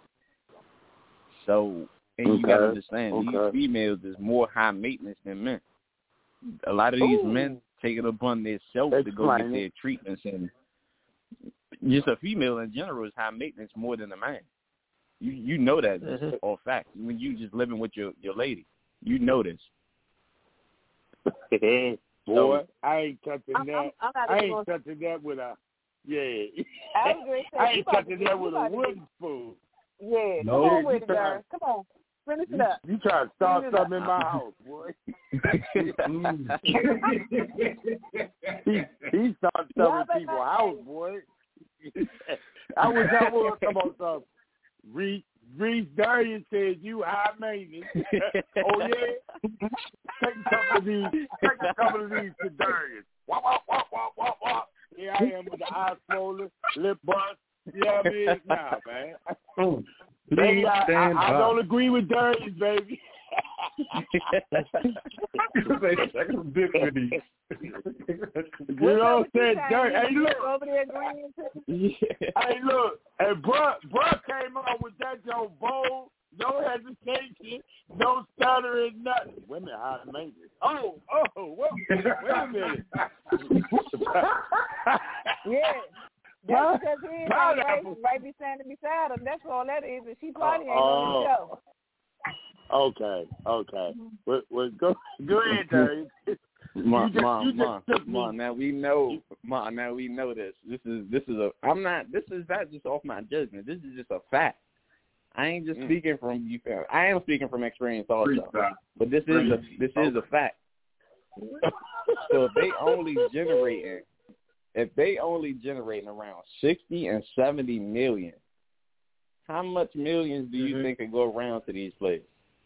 So, and Okay. you got to understand, Okay. these females is more high maintenance than men. A lot of these Ooh. men take it upon themselves to go Explain get it. their treatments, and just a female in general is high maintenance more than a man. You you know that Mhm. for a fact when you just living with your, your lady. You know this. Boy, so, I ain't touching I'm, that. I'm, I'm not I even ain't gonna... touching that with a, yeah. I, was gonna say, I ain't touching to, that with a to, wooden spoon. Yeah, no, come on you with it, try, girl. Come on. Finish you, it up. You try to start Finish something in my house, boy. he, he started something in people's house, boy. I was I was talking about something. Reese, Reese Darius said you high maintenance. Oh yeah, take a couple of these. Take a couple of these to Darius. Wah, wah, wah, wah, wah, wah. Here I am with the eye swollen, lip bust. Yeah, I mean, nah, man. Baby, I, I, I don't agree with Darius, baby. You know what I'm saying? Darius, hey, look. Over there agreeing to? Hey, look. And bruh, bruh came out with that Joe bold, no hesitation, no stuttering, nothing. Women high maintenance. Oh, oh, well, wait a minute. Yeah. That's because he ain't right, right beside beside him. That's all that is. And she probably ain't on the show. Okay, okay. Well, well go, go ahead, Terry. Ma, ma, ma, ma, now we know, ma, now we know this. This is, this is a, I'm not, this is not just off my judgment. This is just a fact. I ain't just mm. speaking from, you. I am speaking from experience also. But this is a, this is a fact. So if they only generating, if they only generating around sixty and seventy million, how much millions do you mm-hmm. think could go around to these players?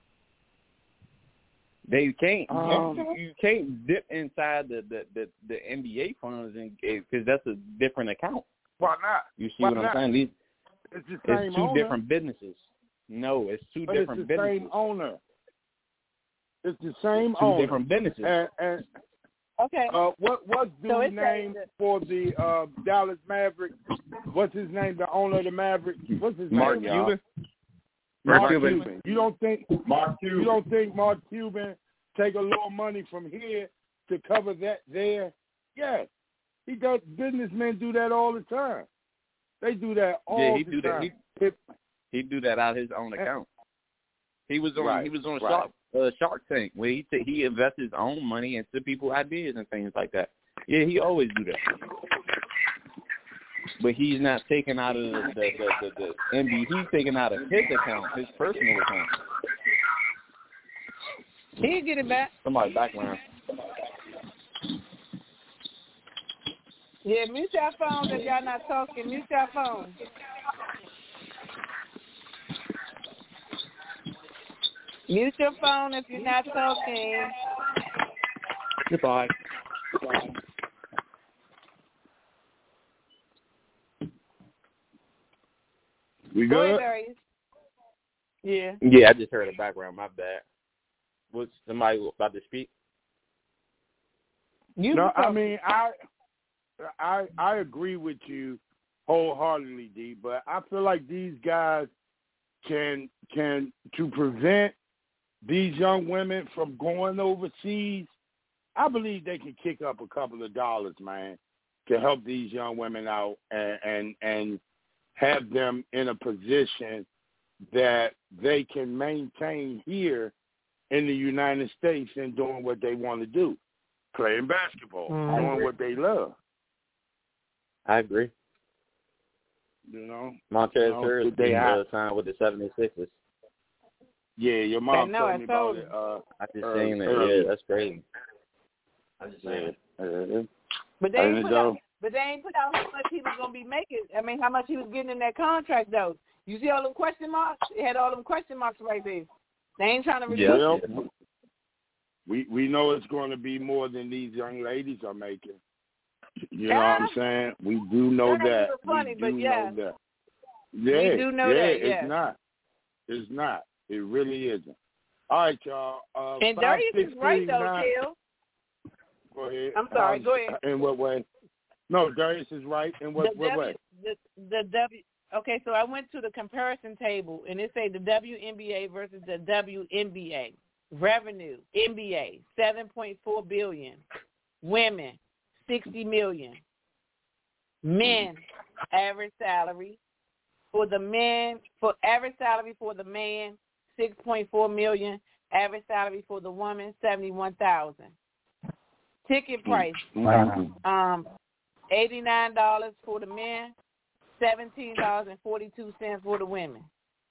They can't. Um, you, you can't dip inside the, the, the, the N B A funds because that's a different account. Why not? You see Why what I'm not? saying? These, it's the same it's two owner. different businesses. No, it's two but different it's the businesses. Same owner. It's the same it's two owner. different businesses. And, and okay. Uh, what what's dude's so name for the uh, Dallas Mavericks? What's his name? The owner of the Mavericks. What's his Mark name? Cuban. Mark, Mark Cuban. Cuban. You don't think Mark Cuban. You don't think Mark Cuban take a little money from here to cover that there? Yes, he does. Businessmen do that all the time. They do that all yeah, he the do time. That. He, if, he do that out of his own account. He was on. Right, he was on right. Shark uh, Shark Tank where he t- he invests his own money into people's ideas and things like that. Yeah, he always do that. But he's not taking out of the the, the, the, the N B A. He's taking out of his account, his personal account. He'll get it back. Somebody background. Yeah, mute your phones if y'all not talking. Mute your phones. Mute your phone if you're not talking. Goodbye. Goodbye. We Go good? ahead, yeah. Yeah, I just heard a background. My bad. Was somebody about to speak? You no, I mean I, I, I agree with you wholeheartedly, D. But I feel like these guys can can to prevent these young women from going overseas. I believe they can kick up a couple of dollars, man, to help these young women out and and, and have them in a position that they can maintain here in the United States and doing what they want to do, playing basketball, mm, doing what they love. I agree. You know, Montez you know, Harrell they uh, signed with the seventy-sixers. Yeah, your mom know, told I me told about it. Uh, I just uh, seen it. early. Yeah, that's crazy. I just seen it. But they ain't put out, but they ain't put out how much he was gonna be making. I mean, how much he was getting in that contract though. You see all them question marks? It had all them question marks right there. They ain't trying to release yeah. it. We we know it's going to be more than these young ladies are making. You know yeah. what I'm saying? We do know that. that. Funny, we but do yeah. know that. Yeah, we do know yeah, that. It's yeah. not. It's not. It really isn't. All right, y'all. Uh, and five, Darius six, is right three, though, nine. Kill. Go ahead. I'm sorry. Um, go ahead. In what way? No, Darius is right. In what, the what w, way? The, the W. Okay, so I went to the comparison table, and it say the W N B A versus the W N B A. Revenue, N B A, seven point four billion dollars. Women, sixty million dollars. Men, average salary. For the men, for average salary for the man, six point four million dollars. Average salary for the woman, seventy-one thousand dollars. Ticket price, Wow. um, eighty-nine dollars for the men, seventeen dollars and forty-two cents for the women.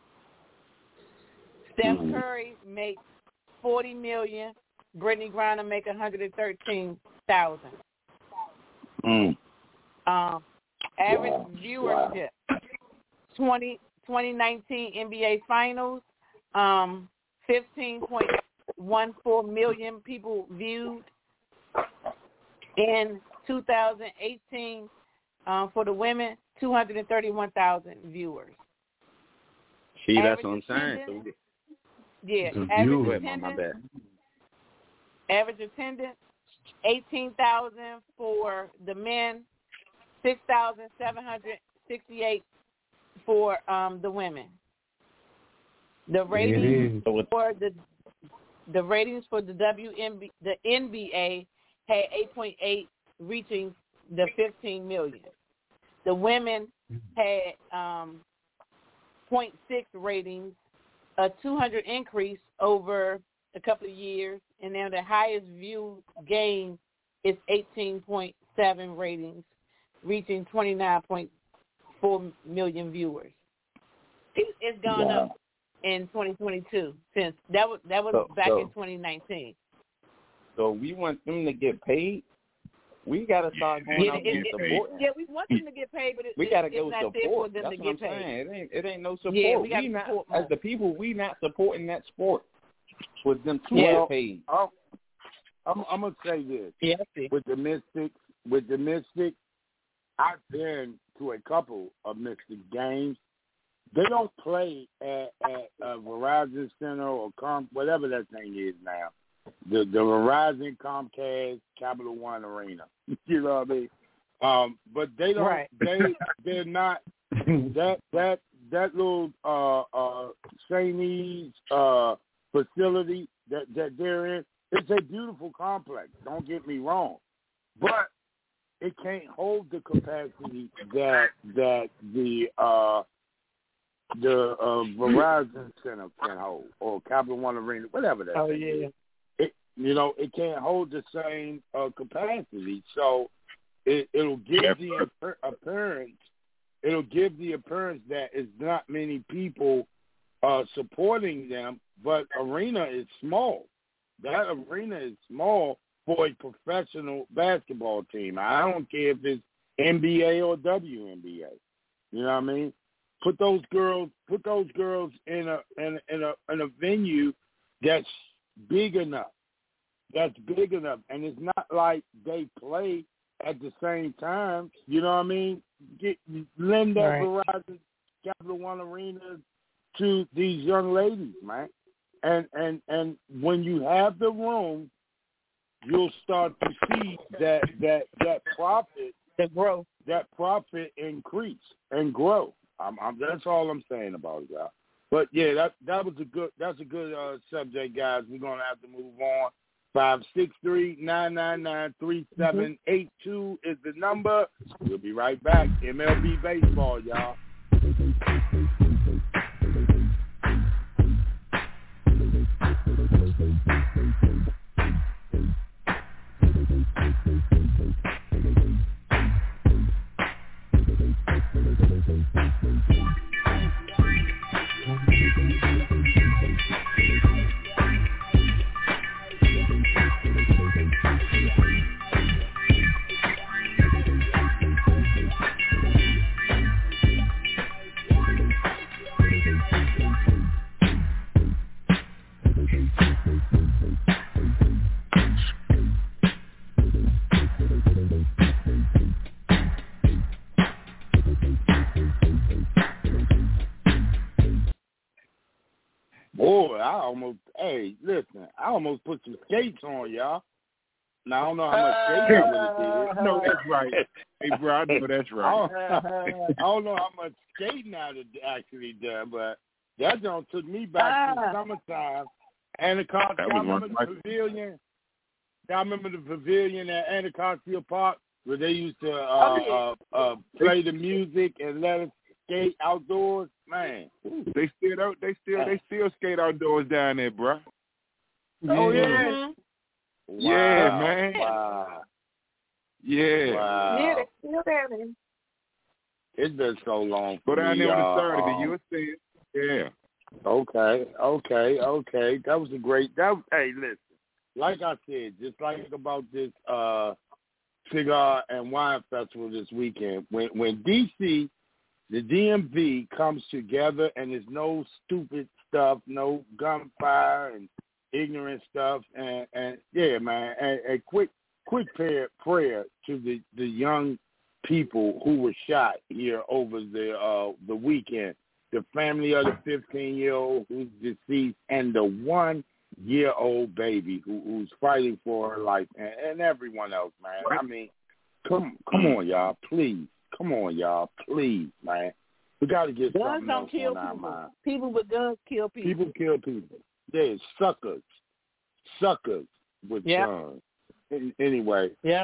Steph Mm. Curry makes forty million dollars. Brittany Griner make one hundred thirteen thousand Mm. dollars. Um, average Wow. viewership, twenty, twenty nineteen N B A Finals, um, fifteen point one four million people viewed. In two thousand eighteen, um, for the women, two hundred thirty-one thousand viewers. See, Average that's what I'm saying. So attendance, yeah, The average viewers. my attendance, bad. average attendance, eighteen thousand for the men, six thousand seven hundred sixty-eight for um, the women. The ratings for the the ratings for the W N B A, the N B A had eight point eight, reaching the fifteen million. The women had um, zero point six ratings, a two hundred increase over a couple of years, and now the highest viewed game is eighteen point seven ratings, reaching twenty-nine point four million viewers. It, it's gone Wow. up in twenty twenty-two since that was that was So- back so- in twenty nineteen. So we want them to get paid. We got to start going Yeah, out it, and it, support. yeah, we want them to get paid, but it, We it, got to it's go not there support. for them That's to what I'm get paid. saying. It ain't it ain't no support. Yeah, we gotta we not support as more. the people. We not supporting that sport for them to Yeah. get paid. I'm, I'm, I'm gonna say this Yeah, with the Mystics. With the Mystics, I've been to a couple of Mystic games. They don't play at, at uh, Verizon Center or Com, whatever that thing is now. The the Verizon, Comcast, Capital One Arena. You know what I mean? Um, but they don't. Right. They they're not that that that little uh, uh, Chinese uh, facility that that they're in. It's a beautiful complex. Don't get me wrong, but it can't hold the capacity that that the uh, the uh, Verizon Center can hold, or Capital One Arena, whatever that. Oh thing yeah. is. It, you know, it can't hold the same uh, capacity, so it, it'll give the appearance. It'll give the appearance that it's not many people uh, supporting them, but arena is small. That arena is small for a professional basketball team. I don't care if it's N B A or W N B A. You know what I mean? Put those girls, put those girls in a in, in a in a venue that's big enough. That's big enough, and it's not like they play at the same time. You know what I mean? Get lend that Right. Verizon Capital One Arena to these young ladies, man. And and and when you have the room, you'll start to see that that that profit, The growth. that profit increase and grow. I'm, I'm, that's all I'm saying about it, y'all. But yeah, that that was a good that's a good uh, subject, guys. We're gonna have to move on. Five six three nine nine nine three seven eight two is the number. We'll be right back. M L B baseball, y'all. Boy, I almost, hey, listen, I almost put some skates on, y'all. Now, I don't know how much skates I would have did. No, that's right. Hey, bro, I know that's I right. don't, I don't know how much skating I'd have actually done, but that don't took me back to Ah. summertime. Anacostia, That y'all was remember one the of pavilion? Y'all remember the pavilion at Anacostia Park where they used to uh, Oh, uh, uh, play the music and let us skate outdoors? Man, They still don't, they still they still skate outdoors down there, bro. Oh yeah. Mm-hmm. Wow. Yeah, man. Wow. Yeah. Wow. Yeah, they're still down there. It's been so long. Go down there on uh, Saturday. um, You'll see it. Yeah. Okay, okay, okay. That was a great. That was, hey, listen. Like I said, just like about this uh, cigar and wine festival this weekend, when when D C, the D M V comes together and there's no stupid stuff, no gunfire and ignorant stuff, and, and yeah, man, a, a quick quick prayer, prayer to the, the young people who were shot here over the uh, the weekend. The family of the fifteen-year-old who's deceased and the one-year-old baby who, who's fighting for her life, and, and everyone else, man. I mean, come come on, y'all, please. Come on, y'all, please, man. We got to get guns something don't else kill on our people. mind. People with guns kill people. People kill people. They're suckers. Suckers with yep. guns. In, anyway. Yeah.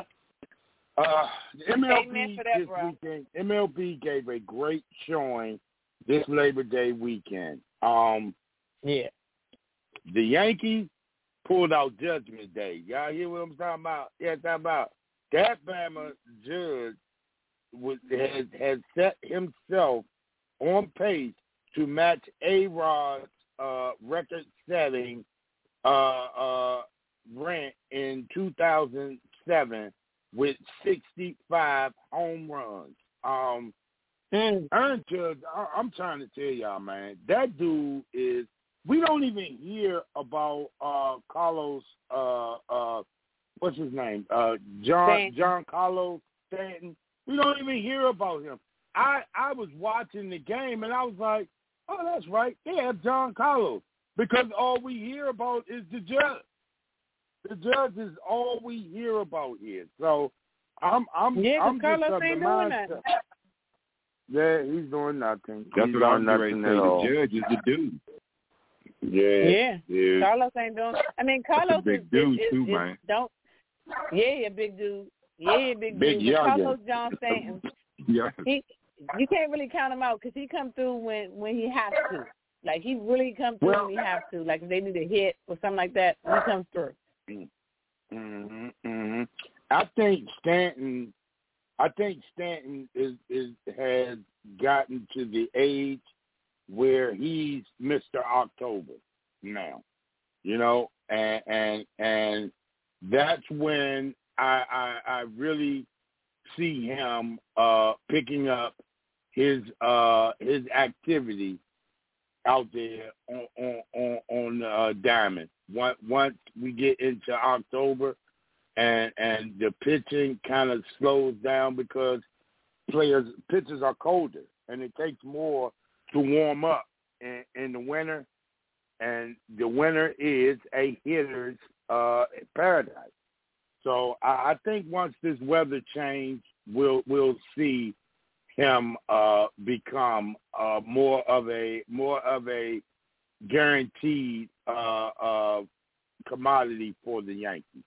Uh, the M L B Amen for that, this bro. weekend, M L B gave a great showing this Labor Day weekend. Um, yeah. The Yankees pulled out Judgment Day. Y'all hear what I'm talking about? Yeah, talking about that Bama judge was, has, has set himself on pace to match A-Rod's uh, record-setting uh, uh, rant in two thousand seven with sixty-five home runs. Um, mm. Aaron Judge, I, I'm trying to tell y'all, man, that dude is. We don't even hear about uh, Carlos. Uh, uh, what's his name? Uh, John Stanton. John Carlos Stanton. We don't even hear about him. I I was watching the game and I was like, oh, that's right. They have John Carlos because all we hear about is the judge. The judge is all we hear about here. So I'm I'm yeah, I'm Carlos just of ain't the doing mindset. nothing. Yeah, he's doing nothing. That's he's what I doing was ready to nothing say. at all. The judge is the dude. Yeah, yeah. yeah. Carlos ain't doing. I mean, Carlos That's a big is, dude is, too, is, man. Is, don't. Yeah, yeah, big dude. Yeah, big, Big dude. But youngin. Carlos John Stanton, Yeah. he you can't really count him out because he come through when when he has to. Like he really come through Well, when he has to. Like if they need a hit or something like that, he comes through. Mm-hmm, mm-hmm. I think Stanton. I think Stanton is is has gotten to the age where he's Mister October now, you know, and and and that's when I I, I really see him uh, picking up his uh, his activity out there on on on, on uh, Diamond. Once once we get into October. And and the pitching kind of slows down because players pitchers are colder, and it takes more to warm up in, in the winter. And the winter is a hitter's uh, paradise. So I, I think once this weather change, we'll we'll see him uh, become uh, more of a more of a guaranteed uh, uh, commodity for the Yankees.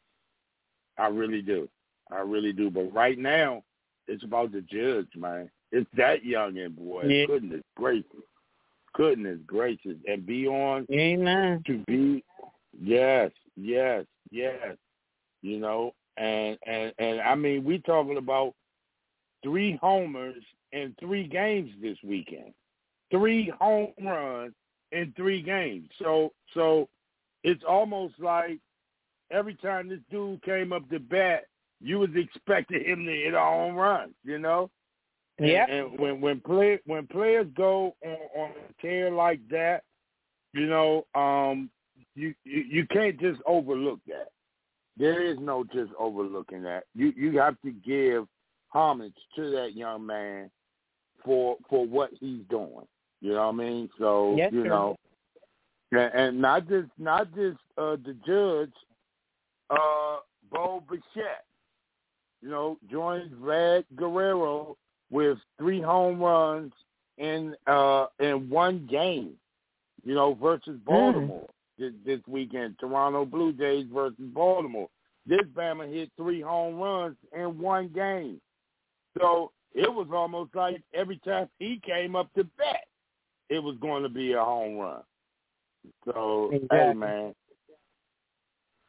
I really do. I really do. But right now, it's about the judge, man. It's that youngin' boy. Yeah. Goodness gracious. Goodness gracious. And be on Amen. to be, yes, yes, yes. You know, and, and, and I mean, we talking about three homers in three games this weekend. Three home runs in three games. So, so it's almost like, every time this dude came up to bat, you was expecting him to hit a home run, you know? Yeah. And, and when when play when players go on, on a tear like that, you know, um, you, you you can't just overlook that. There is no just overlooking that. You you have to give homage to that young man for for what he's doing. You know what I mean? So yes, you sir. know, and, and not just not just uh, the judge. Uh, Bo Bichette, you know, joins Vlad Guerrero with three home runs in uh, in one game, you know, versus Baltimore mm. this, this weekend. Toronto Blue Jays versus Baltimore. This Bama hit three home runs in one game. So it was almost like every time he came up to bat, it was going to be a home run. So, exactly. hey, man.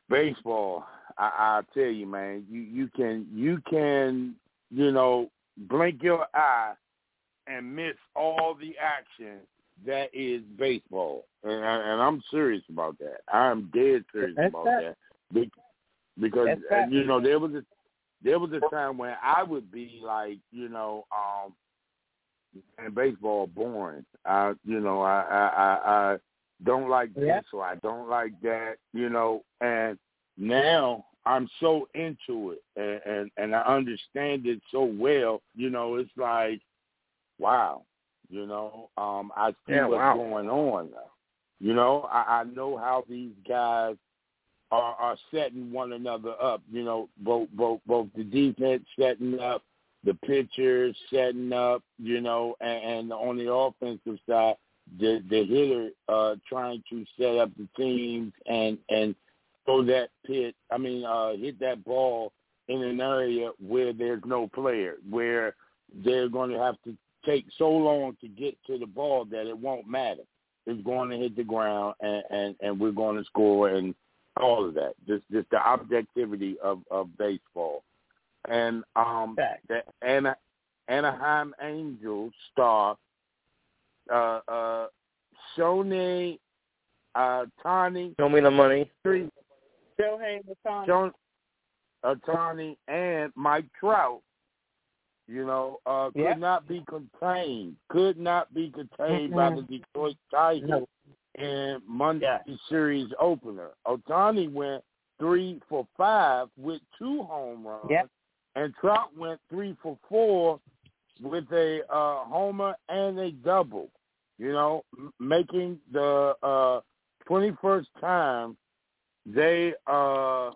baseball, I, I tell you, man, you, you can you can you know blink your eye and miss all the action that is baseball, and, I, and I'm serious about that. I'm dead serious That's about that. that because That's you know there was a there was a time when I would be like, you know, um, and baseball boring. I you know I I, I, I don't like this yeah. or I don't like that, you know, and now I'm so into it and, and, and I understand it so well, you know, it's like, wow, you know, um, I see yeah, what's wow. going on. You know, I, I know how these guys are, are setting one another up, you know, both both both the defense setting up, the pitchers setting up, you know, and, and on the offensive side, the the hitter uh, trying to set up the teams and, and throw that pit, I mean, uh, hit that ball in an area where there's no player, where they're going to have to take so long to get to the ball that it won't matter. It's going to hit the ground, and, and, and we're going to score, and all of that. Just just the objectivity of, of baseball. And um, the Ana, Anaheim Angels star uh, uh, Shohei uh, Ohtani. Show me the money. Three, Shohei Ohtani. Shohei Ohtani and Mike Trout, you know, uh, could yep. not be contained. Could not be contained mm-hmm. by the Detroit Tigers no. in Monday yeah. series opener. Ohtani went three for five with two home runs, yep. and Trout went three for four with a uh, homer and a double. You know, m- making the uh, twenty-first time they uh,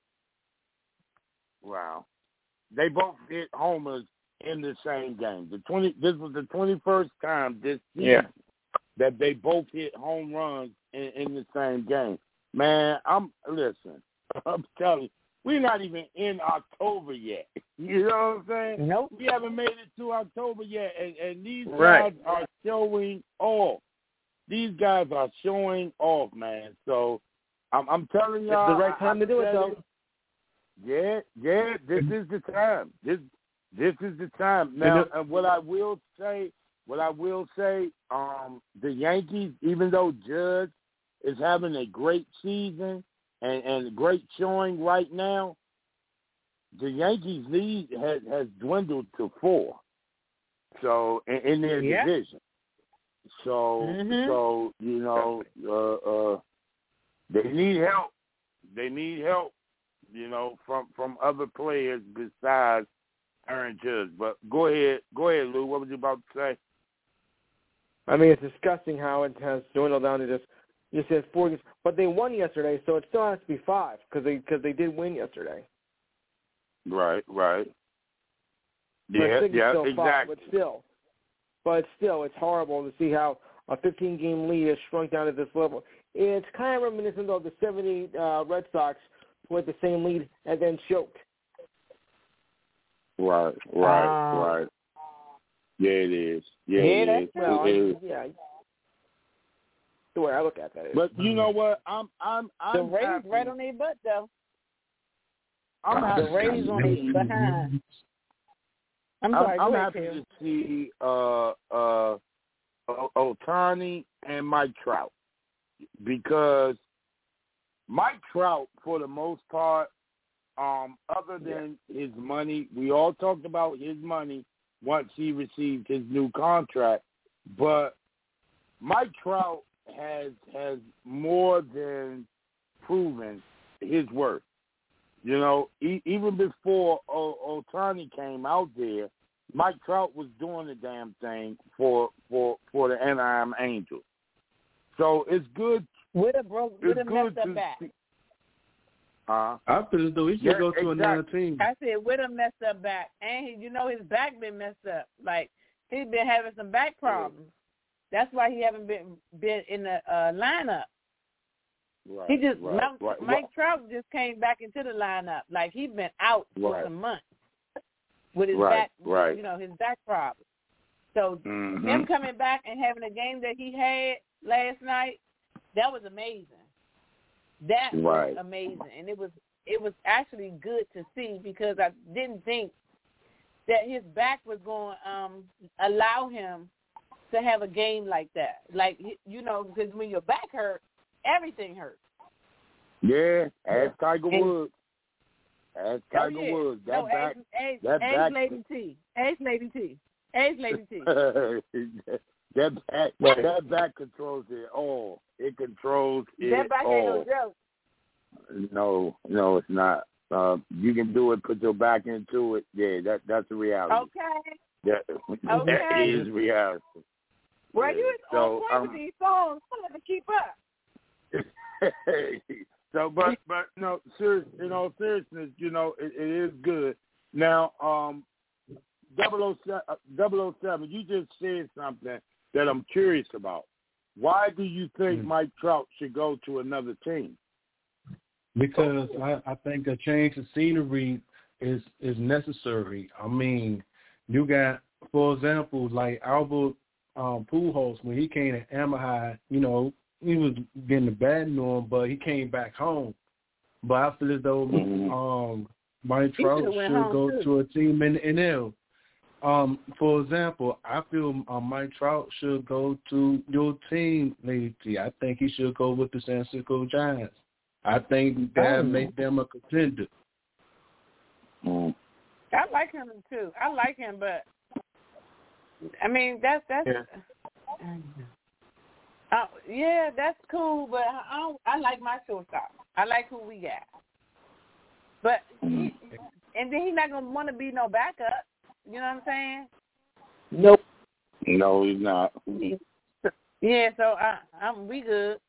wow, they both hit homers in the same game. The twenty this was the twenty-first time this season yeah. that they both hit home runs in, in the same game. Man, I'm listen. I'm telling you, we're not even in October yet. You know what I'm saying? Nope. We haven't made it to October yet, and, and these right. guys are showing off. These guys are showing off, man. So I'm, I'm telling y'all, it's the right time I, to do it, though. It. Yeah, yeah. This is the time. This this is the time. Now, and what I will say, what I will say, um, the Yankees, even though Judge is having a great season and, and a great showing right now, the Yankees' lead has, has dwindled to four. So in, in their yeah. division. So mm-hmm. so you know, uh, uh, they need help. They need help. You know, from, from other players besides Aaron Judge. But go ahead, go ahead, Lou. What was you about to say? I mean, it's disgusting how it has dwindled down to just you said four games, but they won yesterday, so it still has to be five because they because they did win yesterday. Right, right. But Yeah, yeah, still exactly. Five, but still, but still, it's horrible to see how a fifteen-game lead has shrunk down to this level. It's kind of reminiscent of the seventy uh, Red Sox with the same lead and then choked. Right, right, uh, right. Yeah, it is. Yeah, yeah it that's is. Well, it is. yeah. The way I look at that is. But you know what? I'm, I'm, I'm. The Rays happy. right on their butt though. I'm happy. The Rays on their behind. I'm sorry. I'm, I'm go happy ahead, to see uh, uh, Ohtani and Mike Trout because Mike Trout, for the most part, um, other than yeah. his money, we all talked about his money once he received his new contract, but Mike Trout has has more than proven his worth. You know, e- even before o- Ohtani came out there, Mike Trout was doing the damn thing for for for the Anaheim Angels. So it's good. With a broke, with a messed up back. See, uh, I feel as though he should yeah, go to exactly. another team. I said with a messed up back, and he, you know his back been messed up. Like he's been having some back problems. That's why he haven't been been in the uh, lineup. Right, he just right, Mike, right. Mike Trout just came back into the lineup. Like he's been out for right. some months with his right, back, right. you know, his back problem. So mm-hmm. him coming back and having a game that he had last night, that was amazing. That right. was amazing, and it was it was actually good to see because I didn't think that his back was going to um, allow him to have a game like that. Like, you know, because when your back hurt, everything hurts. Yeah, ask Tiger and, Woods. Ask Tiger oh, yeah. Woods. That no, back. Ace, that Ace back. Lady T. Ace Lady T. Ace Lady T. that back. That back controls it all. It controls it all. That back ain't no joke. No, no, it's not. Uh, you can do it. Put your back into it. Yeah, that that's the reality. Okay. That, okay. that is reality. Well, yeah. you was so, on point um, with these songs. I'm gonna have to keep up. so, but but no, serious. In all seriousness, you know, it, it is good. Now, um, double oh seven, you just said something that I'm curious about. Why do you think mm-hmm. Mike Trout should go to another team? Because I, I think a change of scenery is is necessary. I mean, you got, for example, like Albert um, Pujols, when he came to Anaheim, you know, he was getting the bad norm, but he came back home. But I feel as though mm-hmm. um, Mike Trout should go too. to a team in the N L. Um, for example, I feel uh, Mike Trout should go to your team, Lady T. I think he should go with the San Francisco Giants. I think that oh. make them a contender. Mm. I like him too. I like him, but I mean that's that's yeah, uh, yeah that's cool. But I don't, I like my shortstop. I like who we got. But he, and then he's not gonna want to be no backup. You know what I'm saying? Nope. No, he's not. Yeah, so I, I'm we good.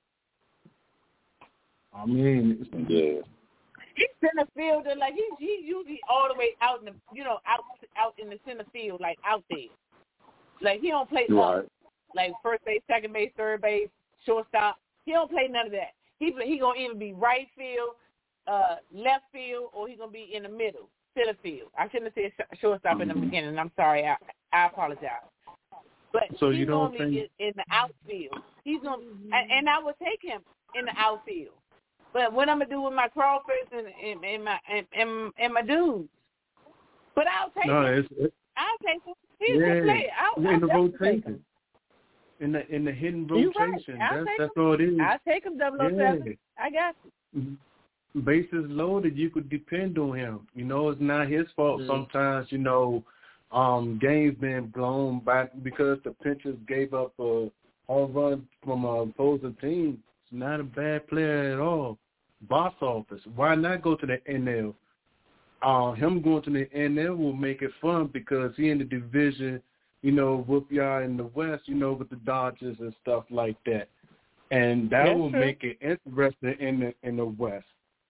I mean, yeah. He's center fielder, like he's he usually all the way out in the you know out out in the center field, like out there. Like he don't play right. like first base, second base, third base, shortstop. He don't play none of that. He he gonna either be right field, uh, left field, or he gonna be in the middle, center field. I shouldn't have said shortstop in the beginning. I'm sorry. I I apologize. But so he's you don't normally think... in the outfield. He's gonna and, and I would take him in the outfield. But what I'm gonna do with my Crawfords and, and, and my and, and, and my dudes? But I'll take no, him. It's, it's, I'll take him. He's yeah, a player. I'll, in I'll the rotation, in the in the hidden rotation. rotation. Right. That's take that's him. all it is. I'll take him double oh seven. Yeah. I got you. Bases loaded, you could depend on him. You know, it's not his fault. Mm-hmm. Sometimes, you know, um, games being blown back because the pitchers gave up a home run from an opposing team. It's not a bad player at all. Box office. Why not go to the N L? Uh, him going to the N L will make it fun because he in the division, you know, with y'all in the West, you know, with the Dodgers and stuff like that. And that That's will true. make it interesting in the in the West.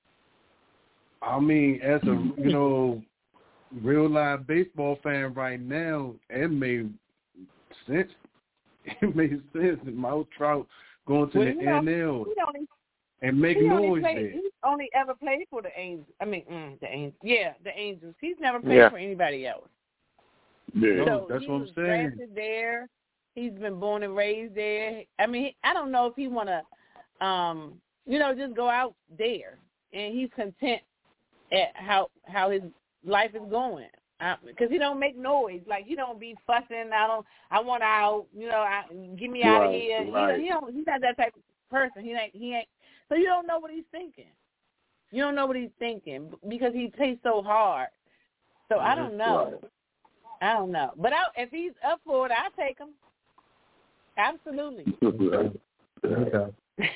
I mean, as a, you know, real live baseball fan right now, it made sense. It made sense. Mike Trout going to well, the you know, N L he only, and make he noise only played, there. He's only ever played for the Angels. I mean, mm, the Angels. Yeah, the Angels. He's never played Yeah. for anybody else. Yeah. So that's he what I'm was saying. drafted there. He's been born and raised there. I mean, I don't know if he want to, um, you know, just go out there. And he's content at how how his life is going. Because he don't make noise. Like, he don't be fussing. I don't, I want out. You know, I, get me out Right, of here. right. He, don't, he don't, he's not that type of person. He ain't, he ain't. So you don't know what he's thinking. You don't know what he's thinking because he plays so hard. So I don't know. Right. I don't know. But I, if he's up for it, I'll take him. Absolutely. Okay.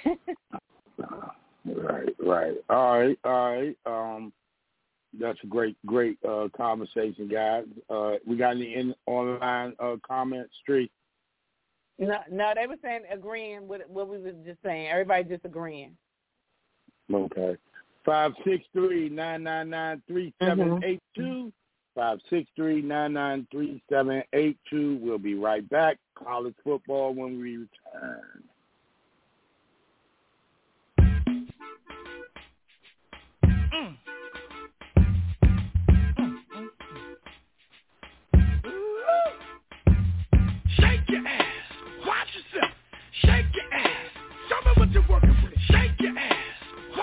Right, right. All right, all right. Um, that's a great, great uh, conversation, guys. Uh, we got any in online uh, comments, Street? No, no, they were saying agreeing with what we was just saying. Everybody just agreeing. Okay. Five six three nine nine nine three seven eight two. Five six three nine nine three seven eight two. We'll be right back. College football when we return. Mm. Shake your ass. Watch yourself. Shake your ass. Show me what you're working with. Shake your ass.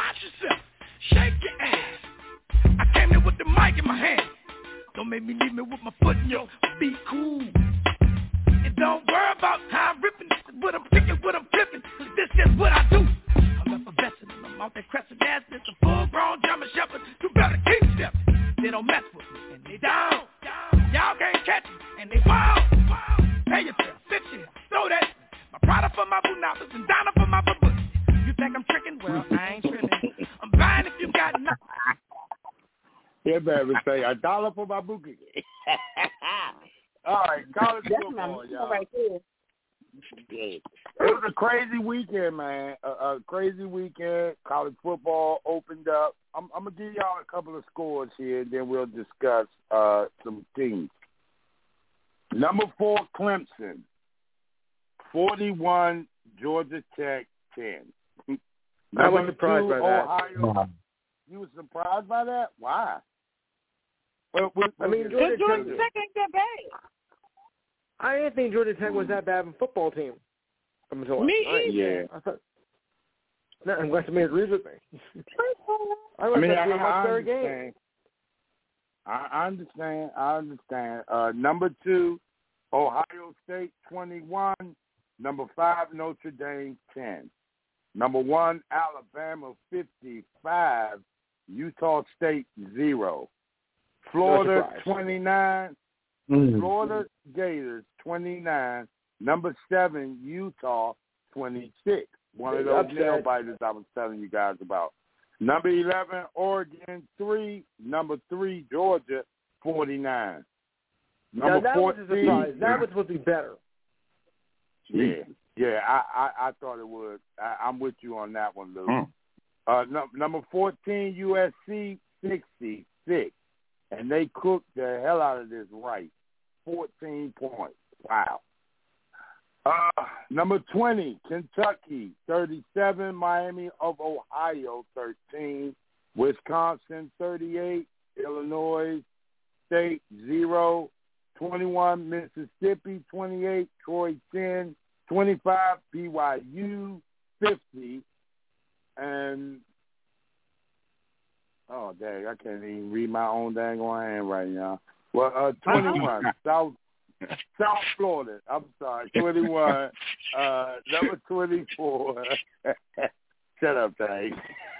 make me leave me with my foot in your be cool. And don't worry about how I'm ripping, what I'm picking, what I'm flipping. This is what I do. I'm effervescent, I'm out there crescent ass, this a full-grown German shepherd. You better keep stepping. They don't mess with me, and they down. Y'all can't catch me, and they wild. Pay yourself, sit here, throw that. My Prada for my Bunapas and Donna for my Babushkas. You think I'm tricking? Well, I ain't tricking. I'm buying if you got nothing. Yeah, baby, say a dollar for my bookie. All right, college football, y'all. Right there. It was a crazy weekend, man. A, a crazy weekend. College football opened up. I'm, I'm gonna give y'all a couple of scores here, and then we'll discuss uh, some teams. Number four, Clemson. forty-one, Georgia Tech, ten. I was surprised by that. Ohio. You were surprised by that? Why? Well, we, I mean, Georgia, Georgia Tech, Tech ain't that bad. I didn't think Georgia Tech was that bad of a football team. I'm told. Me I, either. Yeah. I thought, no, I'm glad somebody agrees with me. I, I mean, I, I, I third understand. game. I, I understand. I understand. Uh, number two, Ohio State, twenty-one. Number five, Notre Dame, ten. Number one, Alabama, fifty-five. Utah State, zero. Florida, No twenty-nine. Mm. Florida Gators, twenty-nine. Number seven, Utah, twenty-six. One of those nail biters I was telling you guys about. Number eleven, Oregon, three. Number three, Georgia, forty-nine. Number now, that fourteen, was a surprise. That was supposed to be better. Yeah, yeah, I, I, I thought it would. I, I'm with you on that one, Lou. Mm. Uh, no, number fourteen, U S C, sixty-six. And they cooked the hell out of this right. fourteen points. Wow. Uh, number twenty, Kentucky, thirty-seven. Miami of Ohio, thirteen. Wisconsin, thirty-eight. Illinois State, zero. twenty-one, Mississippi, twenty-eight. Troy, ten. twenty-five, B Y U, fifty. And, oh, dang, I can't even read my own dang on hand right now. Well, uh, twenty-one, South South Florida. I'm sorry, twenty-one. Uh, number twenty-four. Shut up, dang.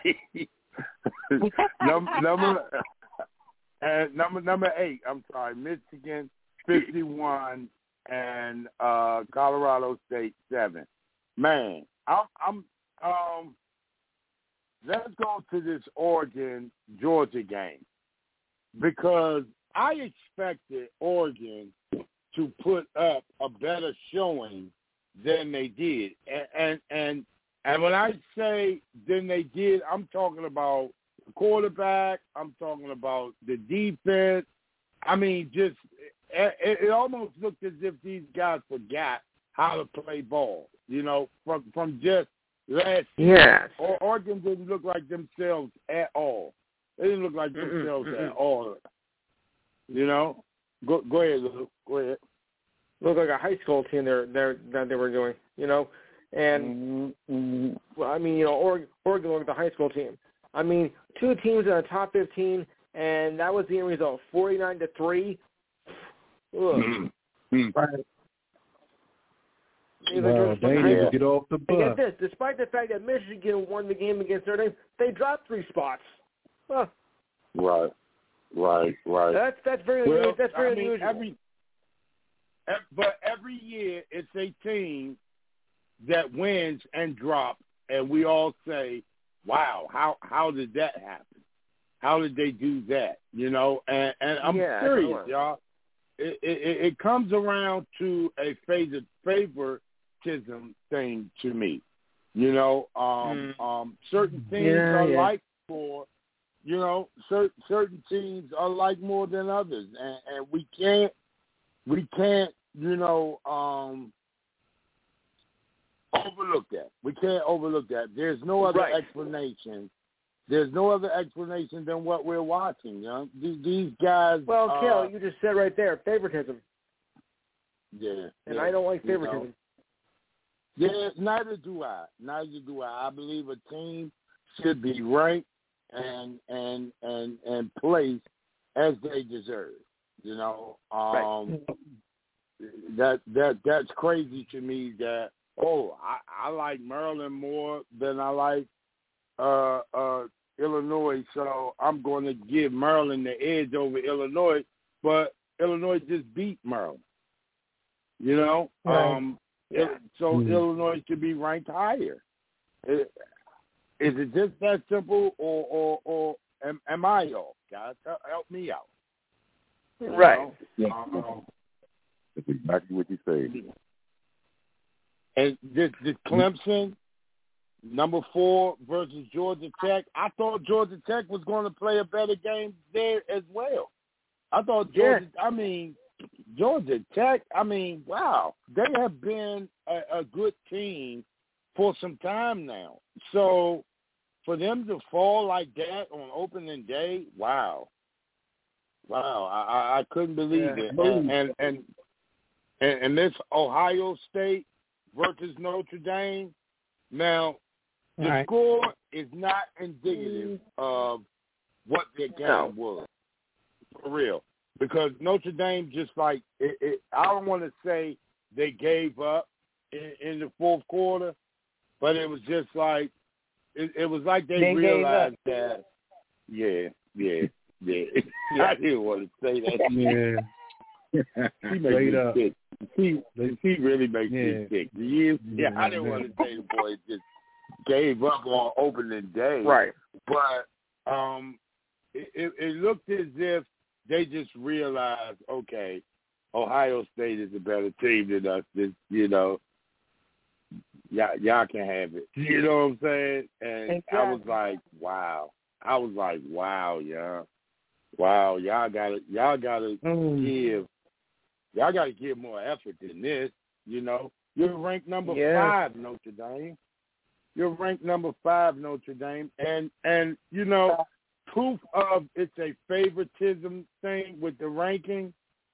number number uh, number number eight. I'm sorry, Michigan, fifty-one, and uh, Colorado State, seven. Man, I'm I'm um. Let's go to this Oregon Georgia game because I expected Oregon to put up a better showing than they did, and and and, and when I say than they did, I'm talking about the quarterback. I'm talking about the defense. I mean, just it, it almost looked as if these guys forgot how to play ball. You know, from from just last year. Yes. Or Oregon didn't look like themselves at all. They didn't look like themselves mm-mm, mm-mm. at all. You know? Go go ahead, Luke. Go ahead. Looked like a high school team they're, they're, that they were doing, you know? And, mm-hmm, mm-hmm. well, I mean, you know, Oregon, Oregon looked like the high school team. I mean, two teams in the top fifteen, and that was the end result, forty-nine to three. Ugh. Mm-hmm. Right. Well, they need to get off the bus. And get this, despite the fact that Michigan won the game against Notre Dame, they dropped three spots. Huh. Right, right, right. That's that's very well, that's very I mean, unusual. Every, but every year it's a team that wins and drops, and we all say, "Wow, how how did that happen? How did they do that?" You know, and and I'm yeah, serious, y'all. It, it it comes around to a favor favoritism thing to me. You know, um, mm. um, certain teams yeah, are yeah. like for, you know, certain certain teams are like more than others, and, and we can't we can't you know um, overlook that. We can't overlook that. There's no other right. explanation. There's no other explanation than what we're watching. You know? These, these guys. Well, uh, Kel, you just said right there, favoritism. Yeah. And yeah, I don't like favoritism. You know? Yeah, neither do I. Neither do I. I believe a team should be ranked and and and and placed as they deserve. You know, um, right. that that that's crazy to me. That oh, I, I like Maryland more than I like uh, uh, Illinois, so I'm going to give Maryland the edge over Illinois. But Illinois just beat Maryland. You know, right. um, yeah. so mm-hmm. Illinois should be ranked higher. Is, is it just that simple, or or, or am, am I off? Guys, help me out. Right. You know? yeah. um, That's exactly what you say. And this, this Clemson, number four versus Georgia Tech, I thought Georgia Tech was going to play a better game there as well. I thought Georgia, yeah. I mean, Georgia Tech, I mean, wow, they have been a, a good team for some time now. So for them to fall like that on opening day, wow. Wow, I, I couldn't believe yeah. it. And, and and and this Ohio State versus Notre Dame, now the right. score is not indicative of what their game no. was, for real. Because Notre Dame just like, it, it, I don't want to say they gave up in, in the fourth quarter, but it was just like, it, it was like they, they realized that, yeah, yeah. Yeah, I didn't want to say that. Yeah, she makes me up. sick. She, she really makes yeah. me sick. You, yeah, I didn't want to say the boys just gave up on opening day. Right. But um, it, it, it looked as if they just realized, okay, Ohio State is a better team than us. This, you know, y'all, y'all can have it. You know what I'm saying? And exactly. I was like, wow. I was like, wow, yeah. Wow, y'all gotta y'all gotta mm. give y'all gotta give more effort than this, you know. You're ranked number yeah. five, Notre Dame. You're ranked number five, Notre Dame. And and you know, proof of it's a favoritism thing with the ranking.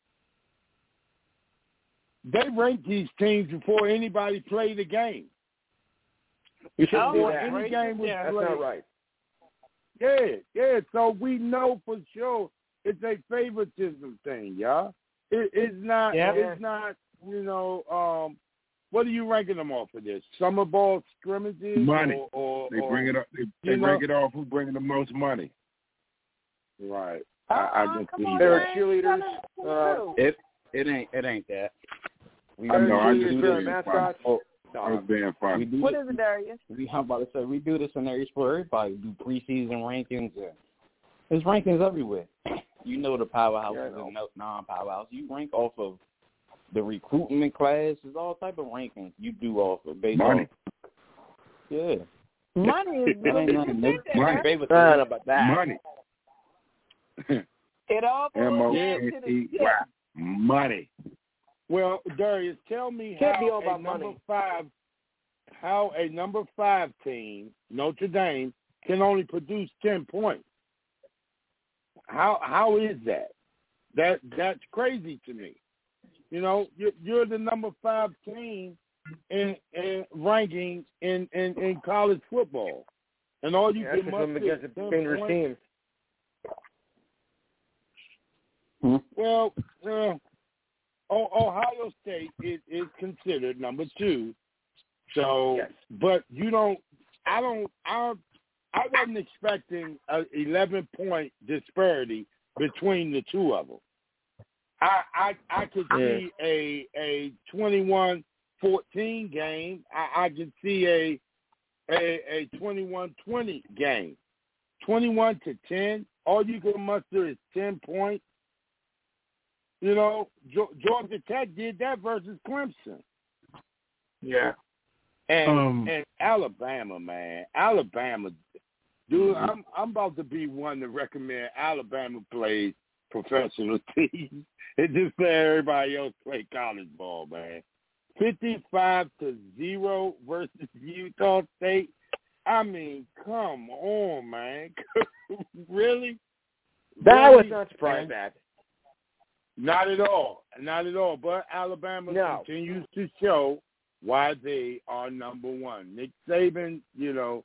They rank these teams before anybody played the game. You should before do that. any Right? game was yeah, played. That's not right. Yeah, yeah. So we know for sure it's a favoritism thing, y'all. It, it's not. Yeah. It's not. You know. Um, what are you ranking them off for this? Summer ball scrimmages? Money. Or, or, they bring or, it up. They, they rank it off. Who's bringing the most money? Right. Oh, I, I can see There that. are cheerleaders. Uh, it it ain't it ain't that. We I know. I do just this. mascots. Oh, I was being funny. We do what this, is it, Darius? We I'm about to say we do this in every sport. Everybody do preseason rankings. And there's rankings everywhere. You know the powerhouses yeah, and non-powerhouses. You rank off of the recruitment class. There's all type of rankings you do off of based money. Off. Yeah. Money is That ain't nothing. money. My favorite I don't thing know about that. Money. It all M O boils N down to E the Y. Money. Well, Darius, tell me Can't how be all a about number money. five, how a number five team, Notre Dame, can only produce ten points. How how is that? That that's crazy to me. You know, you're, you're the number five team in, in ranking in, in, in college football, and all you Yeah, can that's muster just against is a ten dangerous points. team. Hmm? Well, uh, Ohio State is, is considered number two. So, yes. but you don't. I don't. I I wasn't expecting an eleven point disparity between the two of them. I I, I could yeah. see a a twenty-one fourteen game. I, I could see a a a twenty-one twenty game. twenty-one to ten. All you can muster is ten points. You know, Georgia Tech did that versus Clemson. Yeah. And Um, and Alabama, man, Alabama, dude, I'm I'm about to be one to recommend Alabama plays professional teams and just let everybody else play college ball, man. Fifty-five to zero versus Utah State. I mean, come on, man, really? That really? was not surprising. And, Not at all. Not at all. But Alabama no. continues to show why they are number one. Nick Saban, you know,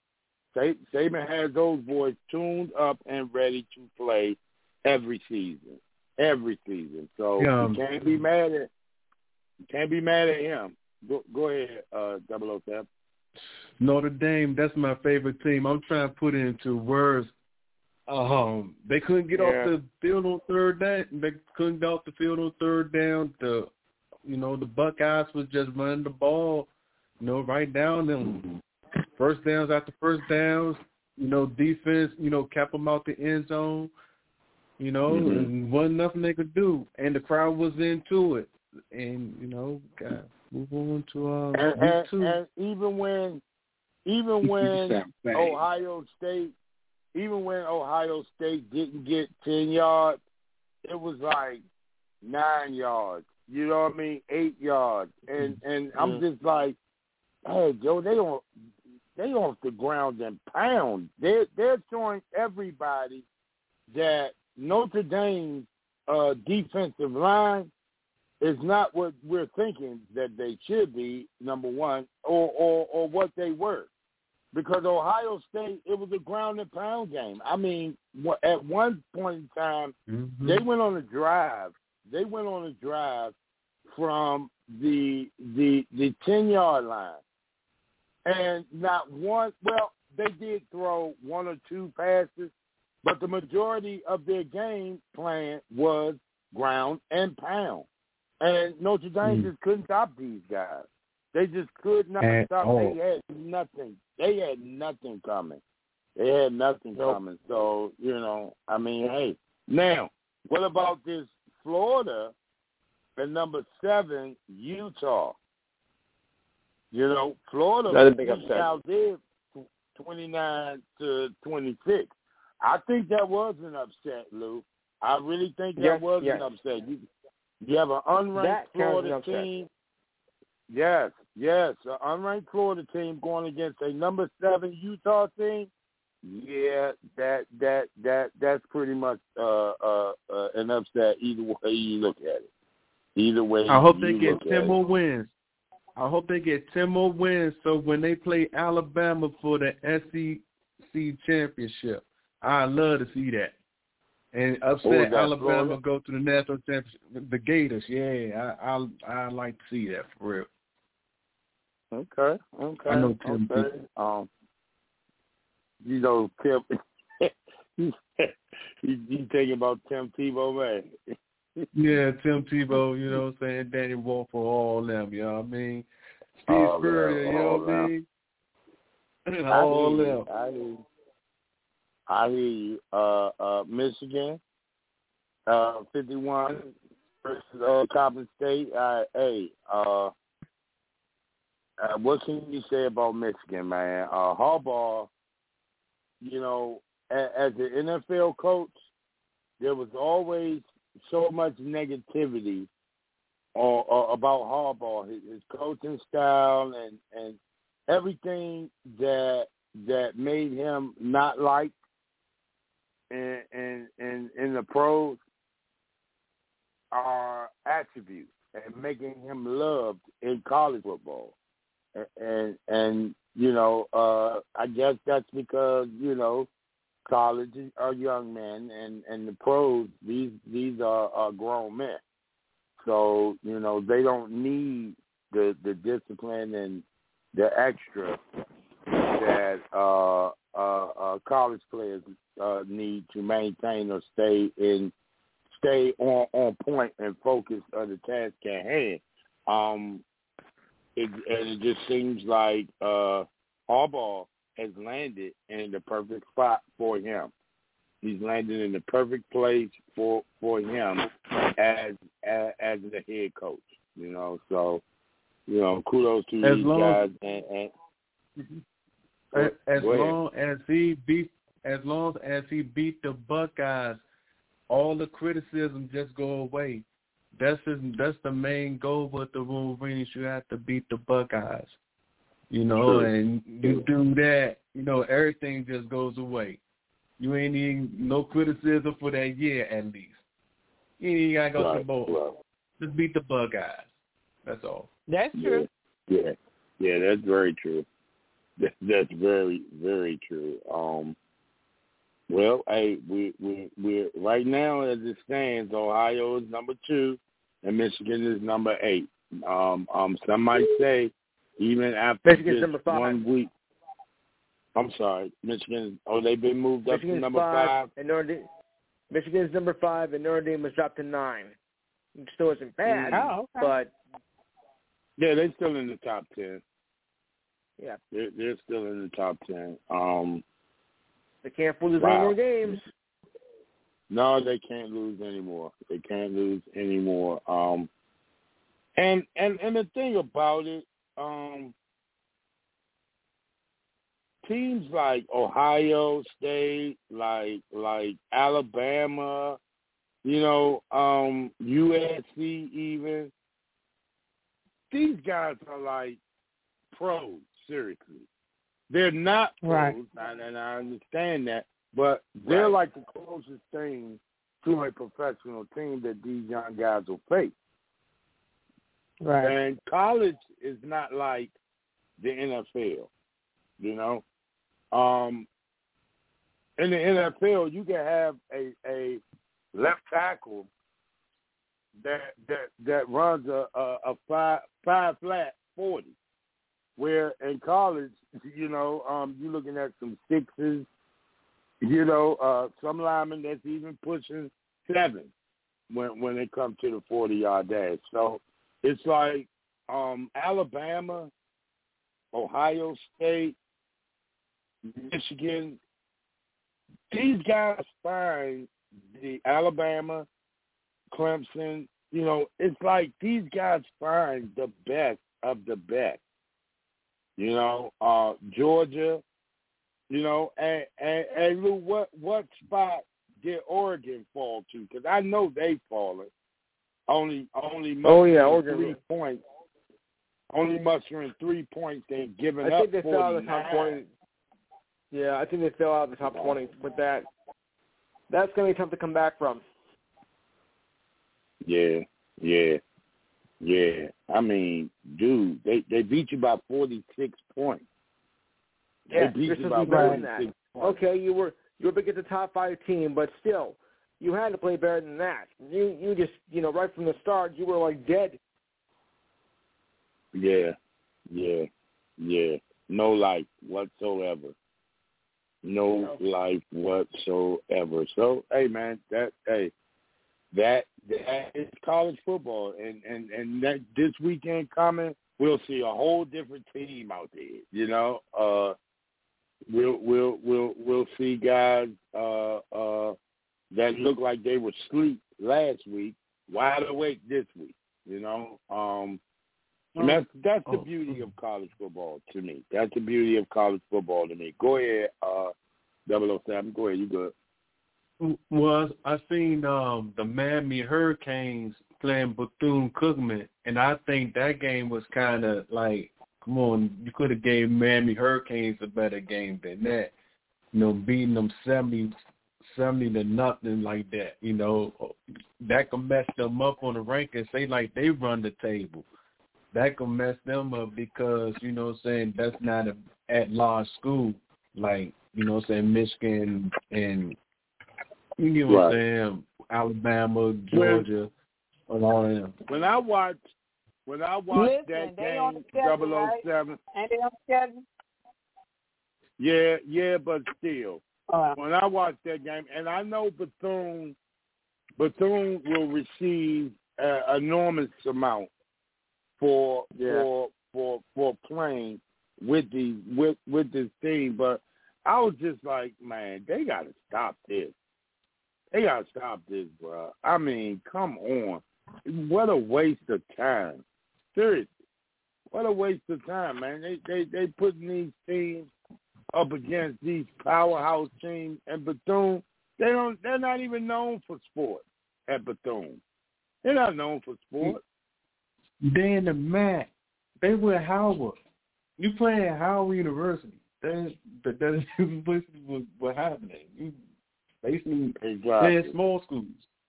Saban has those boys tuned up and ready to play every season. every season. So Yeah. you can't be mad at you can't be mad at him. Go, go ahead, uh, double oh seven. Notre Dame, that's my favorite team. I'm trying to put it into words. Um, they couldn't get Yeah. off the field on third down. They couldn't get off the field on third down. The, you know, the Buckeyes was just running the ball, you know, right down them. First downs after first downs. You know, defense, you know, kept them out the end zone. You know, Mm-hmm. and wasn't nothing they could do, and the crowd was into it. And you know, God, move on to uh, and, week and, two. and even when, even when Ohio State, even when Ohio State didn't get ten yards, it was like nine yards. You know what I mean? Eight yards, and and I'm Mm-hmm. just like, hey, Joe, they don't, they off the ground and pound. They're they're showing everybody that Notre Dame's uh, defensive line is not what we're thinking that they should be, number one, or, or, or what they were. Because Ohio State, it was a ground and pound game. I mean, at one point in time, Mm-hmm. they went on a drive. They went on a drive from the the the ten-yard line. And not one, well, they did throw one or two passes, but the majority of their game plan was ground and pound. And Notre Dame Mm. just couldn't stop these guys. They just could not At stop. all. They had nothing. They had nothing coming. They had nothing Nope. coming. So, you know, I mean, hey. Now, what about this Florida and number seven, Utah? You know, Florida Another big beat upset. Cal Div twenty-nine to twenty-six. I think that was an upset, Lou. I really think that Yes, was yes. an upset. You, you have an unranked That counts as an Florida upset. team. Yes, yes, an unranked Florida team going against a number seven Utah team. Yeah, that that that that's pretty much uh, uh, uh, an upset either way you look at it. Either way, I hope you they get look ten at more it. wins. I hope they get ten more wins so when they play Alabama for the S E C championship, I love to see that. And Oh, upset that Alabama Florida? go to the national championship. The Gators, yeah, I I I like to see that for real. Okay, okay, I know Tim okay. Um, you know, Tim, you, you thinking about Tim Tebow, man? Yeah, Tim Tebow, you know what I'm saying, Danny Wolf for all them, you know what I mean? Steve All Spurrier, them, you know all what I mean? I all hear them. you, I hear you. I hear you. Uh, uh, Michigan, uh, fifty-one versus uh, Coppin State. Uh, hey, uh, uh, what can you say about Michigan, man? Uh, Harbaugh, you know, as, as an N F L coach, there was always so much negativity or, or about Harbaugh, his, his coaching style, and, and everything that that made him not liked in in in, in the pros are attributes and making him loved in college football. And and, and you know, uh, I guess that's because, you know, college are young men, and, and the pros, these these are, are grown men. So, you know, they don't need the, the discipline and the extra that uh, uh, uh, college players uh, need to maintain or stay in stay on, on point and focus on the task at hand. Um, it, and it just seems like uh, Harbaugh has landed in the perfect spot for him. He's landed in the perfect place for for him as as, as the head coach. You know, so you know, kudos to As these long- guys. And, and As, as Go ahead. long as he beat, as long as he beat the Buckeyes, all the criticism just go away. That's his, that's the main goal with the Wolverines. You have to beat the Buckeyes, you know, True. and you do that, you know, everything just goes away. You ain't even no criticism for that year at least. You ain't gotta go to the Right, bowl. right. Just beat the Buckeyes. That's all. That's true. Yeah, yeah, yeah. That's very true. That, that's very, very true. Um, Well, hey, we we we right now as it stands, Ohio is number two, and Michigan is number eight. Um, um, some might say even after Michigan's just one week. I'm sorry, Michigan. Oh, they've been moved up Michigan's to number five, five. and Notre Dame, Michigan's number five, and Notre Dame was dropped to nine. It still isn't bad, oh, okay. but yeah, they're still in the top ten. Yeah, they're, they're still in the top ten. Um, they can't lose wow. any more games. No, they can't lose anymore. They can't lose anymore. Um, and and and the thing about it, um, teams like Ohio State, like like Alabama, you know, um, U S C even, these guys are like pros, seriously. They're not pros, right. and I understand that, but they're right. like the closest thing to a professional team that these young guys will face. Right. And college is not like the N F L, you know. Um, in the N F L, you can have a, a left tackle that that that runs a, a, a five five flat forty, where in college, you know, um, you're looking at some sixes, you know, uh, some linemen that's even pushing seven when when it comes to the forty yard dash. So it's like um, Alabama, Ohio State, Michigan. These guys find the Alabama, Clemson, you know, it's like these guys find the best of the best. You know, uh, Georgia, you know, and, and, and Lou, what, what spot did Oregon fall to? Because I know they've fallen. Only, only mustering oh, yeah, Oregon. three points. Only mustering three points. They've given I up think they fell out of the top forty-nine. twenty. Yeah, I think they fell out of the top twenty with that. That's going to be tough to come back from. Yeah, yeah, yeah. I mean, dude, they, they beat you by forty-six points. Yeah, they beat you're you supposed by to be better than that. points. Okay, you were you were up against a top five team, but still, you had to play better than that. You you just you know right from the start you were like dead. Yeah, yeah, yeah. No life whatsoever. No life whatsoever. So, hey, man, that hey, that that is college football, and and and that this weekend coming, we'll see a whole different team out there. You know, uh, we'll we'll we'll we'll see guys uh, uh, that look like they were asleep last week, wide awake this week. You know, um, and that's that's the beauty of college football to me. That's the beauty of college football to me. Go ahead, uh, double oh seven. Go ahead, you good. Well, I seen um, the Miami Hurricanes playing Bethune-Cookman, and I think that game was kind of like, come on, you could have gave Miami Hurricanes a better game than that. You know, beating them seventy, seventy to nothing like that. You know, that could mess them up on the rankings. They like they run the table. That could mess them up because, you know what I'm saying, that's not a at-large school like, you know what I'm saying, Michigan and, you know what I'm saying, Alabama, Georgia, and all of them. When I watch, when I watch Listen, that game, double oh seven. Right? Ain't they on schedule? Yeah, yeah, but still. Uh, when I watch that game, and I know Bethune, Bethune will receive an enormous amount for yeah. for for for playing with the with with this team, but I was just like, man, they got to stop this. They got to stop this, bro. I mean, come on, what a waste of time. Seriously, what a waste of time, man. They they they putting these teams up against these powerhouse teams, and Bethune, they don't. They're not even known for sport at Bethune. They're not known for sport. They in the M A C. They were Howard. You playing at Howard University. That's that that is basically what, what happening. You basically exactly. playing small schools.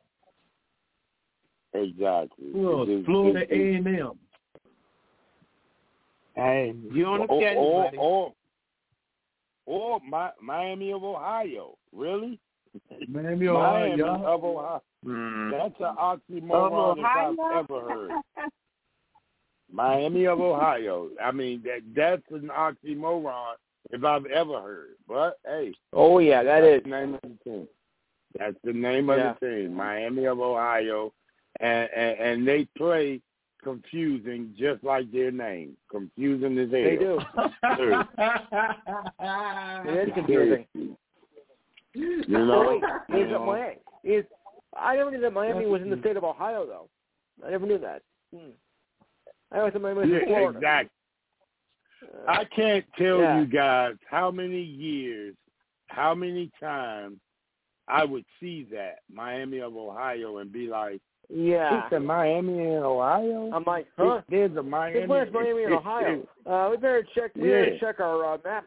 Exactly. Who else? It's, Florida it's, A and M. Hey, you on the or, schedule, or, buddy. Or, or my, Miami of Ohio. Really? Miami, Ohio. Miami of Ohio. Mm. That's an oxymoron if I've ever heard. Miami of Ohio. I mean, that that's an oxymoron if I've ever heard. But, hey. Oh, yeah, that is. The name of the team. That's the name of yeah. the team, Miami of Ohio. And, and, and they play confusing just like their name. Confusing as hell. They do. It is confusing. You know? So wait, is it Miami? Is, I never knew that Miami was in the state of Ohio, though. I never knew that. Hmm. I always thought Miami was yeah, in Florida. Exactly. Uh, I can't tell yeah. you guys how many years, how many times I would see that, Miami of Ohio, and be like, yeah. it's a Miami in Ohio? I'm like, huh? There's a Miami. Where's Miami in Ohio? Uh, we better check, we yeah. better check our uh, maps.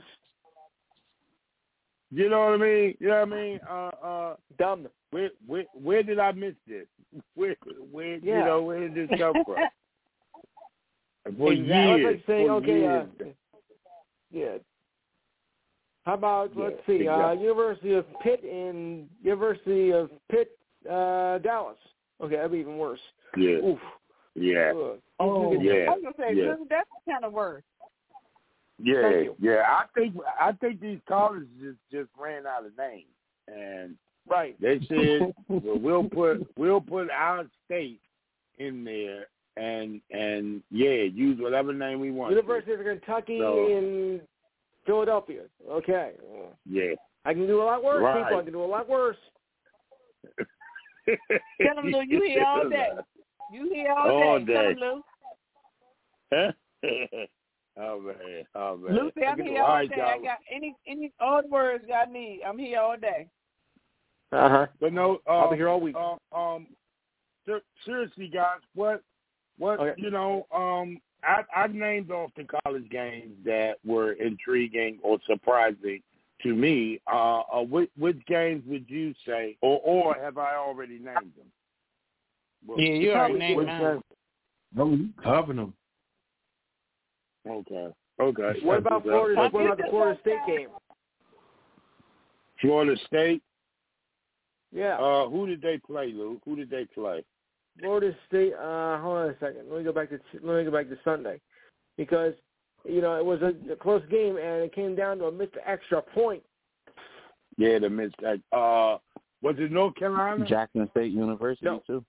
You know what I mean? You know what I mean? Uh, uh, Dumb. Where, where, where did I miss this? Where, where, yeah. you know, where did this come from? For exactly. years. Like saying, for okay, years. Uh, yeah. How about, yeah, let's see, exactly. uh, University of Pitt and University of Pitt, uh, Dallas. Okay, that'd be even worse. Yeah. Oof. Yeah. Ugh. Oh, I yeah. was gonna say, yeah. that's kind of worse. Yeah, yeah. I think I think these colleges just, just ran out of names, and right. they said, well, we'll put we'll put our state in there, and and yeah, use whatever name we want. University of Kentucky so, in Philadelphia. Okay. Yeah. I can do a lot worse, right. people. I can do a lot worse. Tell them, Lou, you here all day. You here all, all day. day. Tell them, Lou. oh man, oh man. Lucy, I'm here all day. I got any any odd words I need. I'm here all day. Uh huh. But no, uh, I'll be here all week. Um, um seriously, guys, what, what, okay. you know, um, I I named off the college games that were intriguing or surprising to me. Uh, uh which, which games would you say, or or have I already named them? Well, yeah, you already named them. No, you covered them. Okay. Okay. What about Florida? What about the Florida State game? Florida State? Yeah. Uh, who did they play, Luke? Who did they play? Florida State. Uh, hold on a second. Let me go back to let me go back to Sunday, because you know it was a, a close game and it came down to a missed extra point. Yeah, the missed. Uh, was it North Carolina? Jackson State University no. too.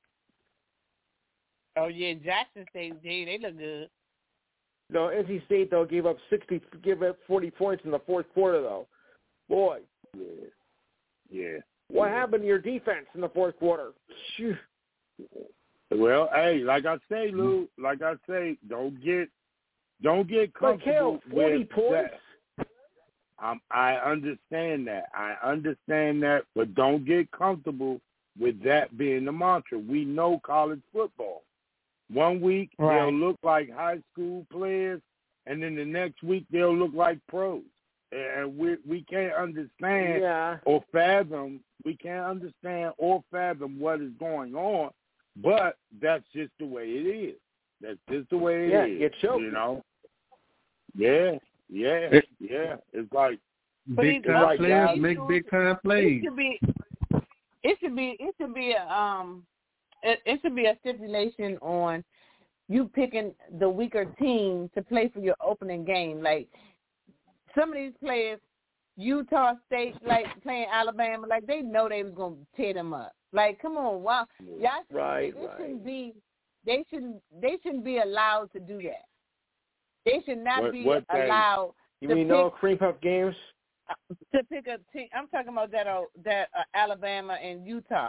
Oh yeah, Jackson State. They they look good. No, N C State though gave up sixty, gave up forty points in the fourth quarter though. Boy. Yeah. Yeah. What yeah. happened to your defense in the fourth quarter? Phew. Well, hey, like I say, Lou, like I say, don't get, don't get comfortable but Kel, forty with points. that. Um, I understand that. I understand that, but don't get comfortable with that being the mantra. We know college football. One week right. they'll look like high school players, and then the next week they'll look like pros. And we we can't understand yeah. or fathom. We can't understand or fathom what is going on, but that's just the way it is. That's just the way it yeah, is. Get choked. You know. Yeah, yeah, yeah. It's like big time like players guys, make big time plays. It should be. It should be. It should be a um. It, it should be a stipulation on you picking the weaker team to play for your opening game. Like some of these players, Utah State, like playing Alabama, like they know they was gonna tear them up. Like, come on, wow, y'all. Right, it right. shouldn't be. They shouldn't. They shouldn't be allowed to do that. They should not what, be what allowed. You to mean pick, no cream puff games? To pick a team. I'm talking about that. Uh, that uh, Alabama and Utah.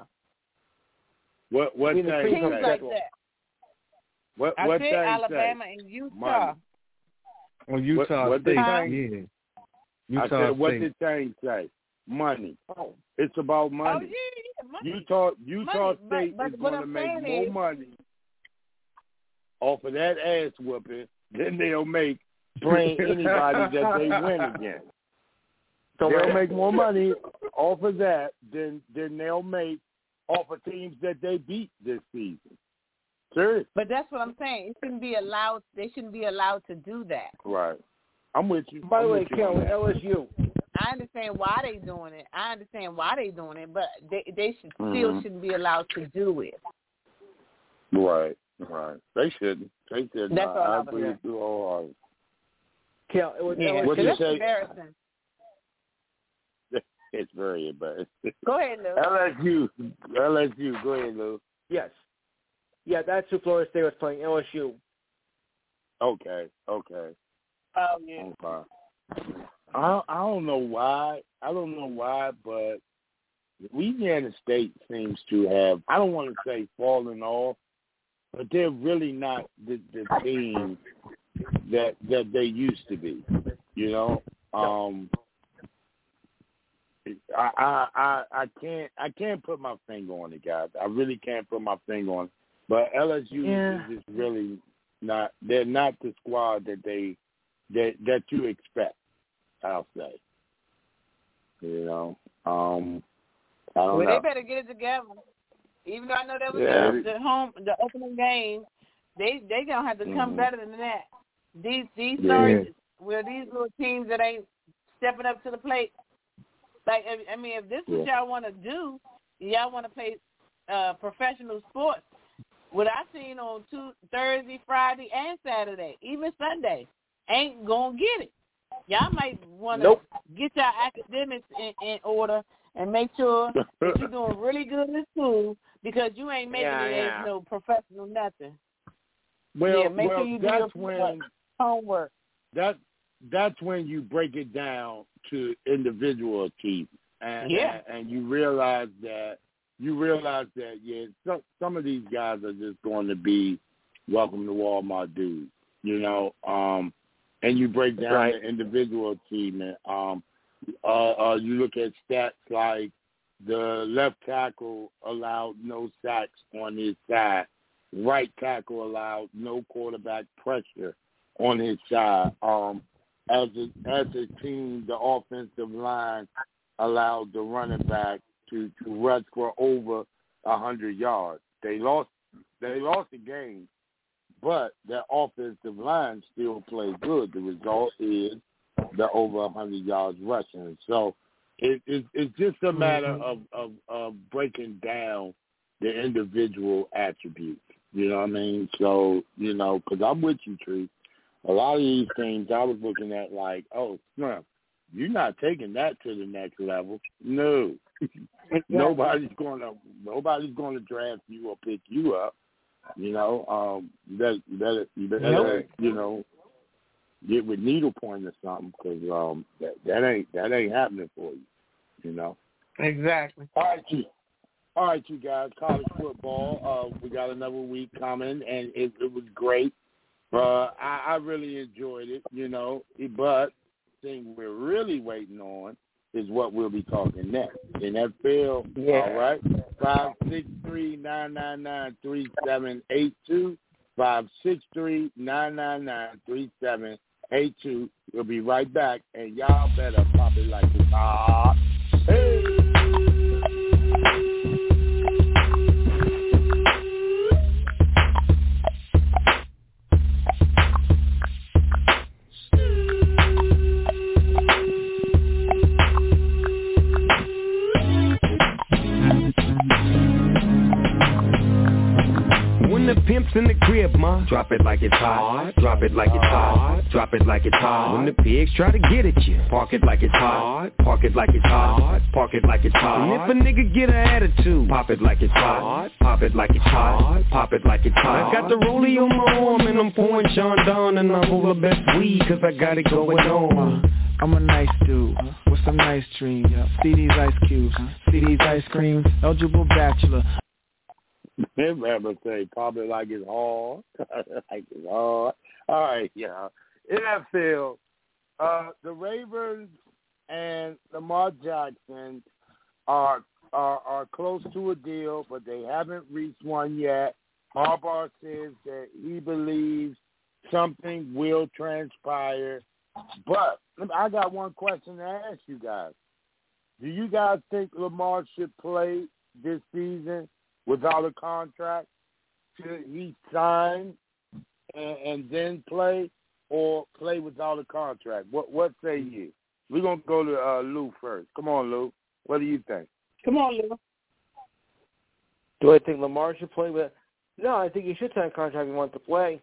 What what I mean, thing? Teams like that. What I what said thing Alabama say? and Utah. Money. Oh, Utah what, what State, huh? yeah. I Utah said, what State. did thing say? Money. Oh. It's about money. Oh, yeah, yeah, money. Utah Utah money. State but, but is going to make more is, money off of that ass whooping than they'll make playing anybody that they win against. So they'll make more money off of that than than they'll make off of teams that they beat this season. Seriously. But that's what I'm saying. It shouldn't be allowed. They shouldn't be allowed to do that. Right. I'm with you. By the I'm way, with you Kel, on that. L S U. understand why they doing it. I understand why they doing it, but they they should mm-hmm. still shouldn't be allowed to do it. Right, right. They shouldn't. They shouldn't. That's all I I agree with you all. Kel, it was, Yeah, it was, what you that's say? embarrassing. It's very embarrassing. Go ahead, Lou. L S U. L S U. Go ahead, Lou. Yes. Yeah, that's who Florida State was playing, L S U. Okay, okay. Oh, yeah. Okay. I I don't know why. I don't know why, but Louisiana State seems to have, I don't want to say fallen off, but they're really not the, the team that that they used to be. You know, um, I, I I I can't I can't put my finger on it, guys. I really can't put my finger on it. But L S U yeah. is just really not. They're not the squad that they that that you expect. I'll say. You know, um, I don't well, know. they better get it together. Even though I know that was Yeah. the, the home, the opening game, they they gonna have to come mm-hmm. better than that. These these Yeah. sorry, well, these little teams that ain't stepping up to the plate. Like, I mean, if this is what Yeah. y'all want to do, y'all want to play uh, professional sports. What I seen on two, Thursday, Friday, and Saturday, even Sunday, ain't gonna get it. Y'all might want to nope. get your academics in, in order and make sure that you're doing really good in school because you ain't making yeah, it yeah. as no professional nothing. Well, yeah, make well, sure you do that's your when homework. that that's when you break it down to individual achievement, and Yeah. and, and you realize that you realize that yeah, some some of these guys are just going to be welcome to Walmart dudes, you know. Um, and you break down right. the individual achievement. Um, uh, uh, you look at stats like the left tackle allowed no sacks on his side, right tackle allowed no quarterback pressure on his side. Um, as a as a team, the offensive line allowed the running back to, to rush for over a hundred yards. They lost they lost the game, but their offensive line still played good. The result is the over a hundred yards rushing. So it, it it's just a matter mm-hmm. of, of, of breaking down the individual attributes. You know what I mean? So, you know, because I'm with you, Tree. A lot of these teams I was looking at like, oh, no, you're not taking that to the next level. No. nobody's going to nobody's going to draft you or pick you up. You know, um, you better, you better, you better nope. you know, get with needlepoint or something because um, that, that ain't that ain't happening for you. You know. Exactly. All right, you. All right, you guys. College football. Uh, we got another week coming, and it, it was great. Uh, I, I really enjoyed it. You know, but the thing we're really waiting on is what we'll be talking next. N F L, yeah. all right? five six three, nine nine nine, three seven eight two, five six three, nine nine nine, three seven eight two. We'll be right back, and y'all better pop it like it's hot. Hey! The pimp's in the crib, ma. Drop it like it's hot. Drop it like it's hot. Drop it like it's hot. When the pigs try to get at you, park it like it's hot. Park it like it's hot. Park it like it's hot. And if a nigga get an attitude, pop it like it's hot. Pop it like it's hot. Pop it like it's hot. I got the rollie on my arm and I'm pouring Sean Don and I'm full of best weed cause I got it going on. I'm a nice dude with some nice dreams. See these ice cubes, see these ice creams. Eligible bachelor. Remember say probably like it's hard. like it's hard. All right, yeah. N F L, uh, the Ravens and Lamar Jackson are, are are close to a deal, but they haven't reached one yet. Harbaugh says that he believes something will transpire. But I got one question to ask you guys. Do you guys think Lamar should play this season without a contract? Should he sign and, and then play, or play without a contract? What what say you? We're going to go to uh, Lou first. Come on, Lou. What do you think? Come on, Lou. Do I think Lamar should play with? No, I think he should sign a contract if he wants to play.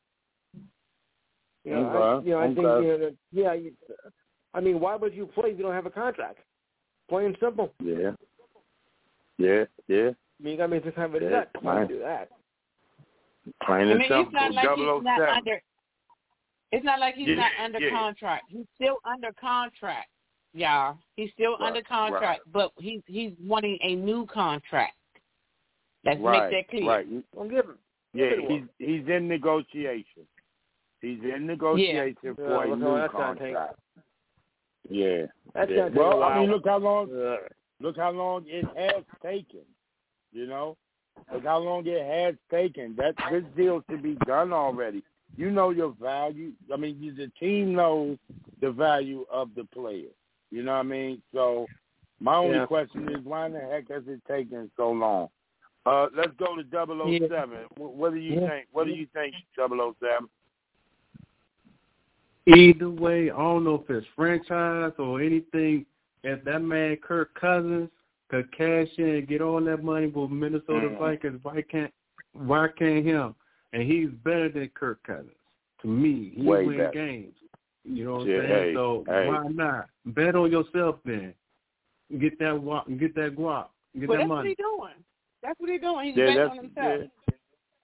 You know, okay. I, you know, I okay. think, you know, yeah. You, I mean, why would you play if you don't have a contract? Plain and simple. Yeah. Yeah. Yeah. I mean, you got to make some kind of a nut to do that. Plain I and mean, simple. it's not like he's not under. It's not like he's yeah, not under yeah. contract. He's still under contract, y'all. He's still right, under contract, right. but he's he's wanting a new contract. Let's right, make that clear. Right. Don't give him. Yeah, give he's he's in negotiation. He's in negotiation yeah. for yeah, a new contract. Yeah. That's yeah. Gonna well, take I mean, look how long. Uh, look how long it has taken. You know, look how long it has taken. That this deal should be done already. You know your value. I mean, you, the team knows the value of the player. You know what I mean? So my only yeah. question is, why in the heck has it taken so long? Uh, let's go to double oh seven. Yeah. What do you yeah. think? What do you think, double oh seven? Either way, I don't know if it's franchise or anything. If that man Kirk Cousins could cash in and get all that money with Minnesota mm-hmm. Vikings, why can't why can't him? And he's better than Kirk Cousins. To me, he Way win better. games. You know what yeah, I'm saying? Hey, so hey. why not bet on yourself then? Get that wa- get that guap, get But that that's money. what he's doing. That's what he's doing. He's yeah, betting on himself. Yeah.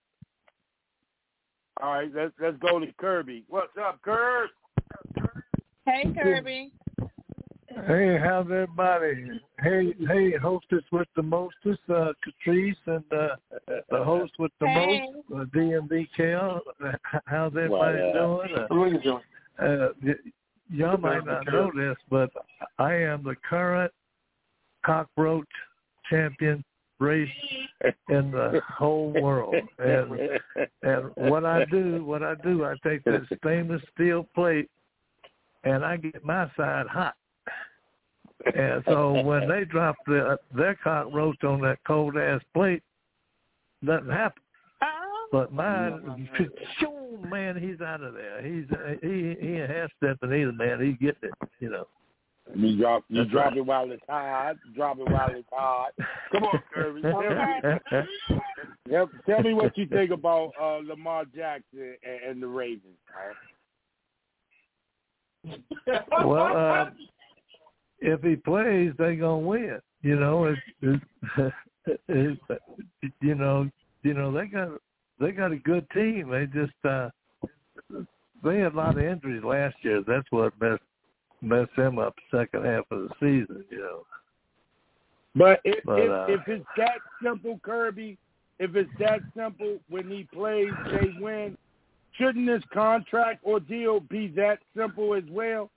All right, let's let's go to Kirby. What's up, Kirby? Hey, Kirby. Hey, how's everybody? Hey, hey, hostess with the mostest, uh, Catrice, and uh, the host with the hey. most, uh, D M V K L. How's everybody well, uh, doing? Uh, what are you doing? Uh, y- y'all might not know this, but I am the current cockroach champion race in the whole world. And and what I do, what I do, I take this stainless steel plate and I get my side hot. And so when they drop the, their cockroach on that cold ass plate, nothing happens. But mine, man, he's out of there. He's he he ain't half stepping either, man. He's getting it, you know. You drop you That's drop right. it while it's hot. Drop it while it's hot. Come on, Kirby. Tell me, tell, tell me what you think about uh, Lamar Jackson and, and the Ravens, man. Well, uh, if he plays, they gonna win. You know, it's, it's, it's you know, you know they got they got a good team. They just uh, they had a lot of injuries last year. That's what messed messed them up the second half of the season. You know. But if But, if, uh, if it's that simple, Kirby, if it's that simple, when he plays, they win. Shouldn't this contract or deal be that simple as well?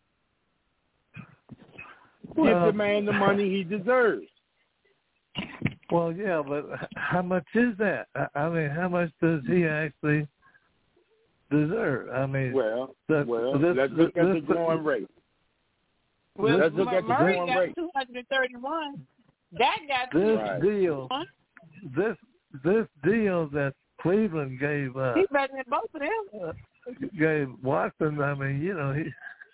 Well, Give the man the money he deserves. Well, yeah, but how much is that? I mean, how much does he actually deserve? I mean, well, the, well this, let's look this, at the going rate. Well, let's look at the Murray going got rate. two hundred thirty-one. That got this Right. deal, this this deal that Cleveland gave uh, He's better than both of them. uh, gave Watson. I mean, you know, he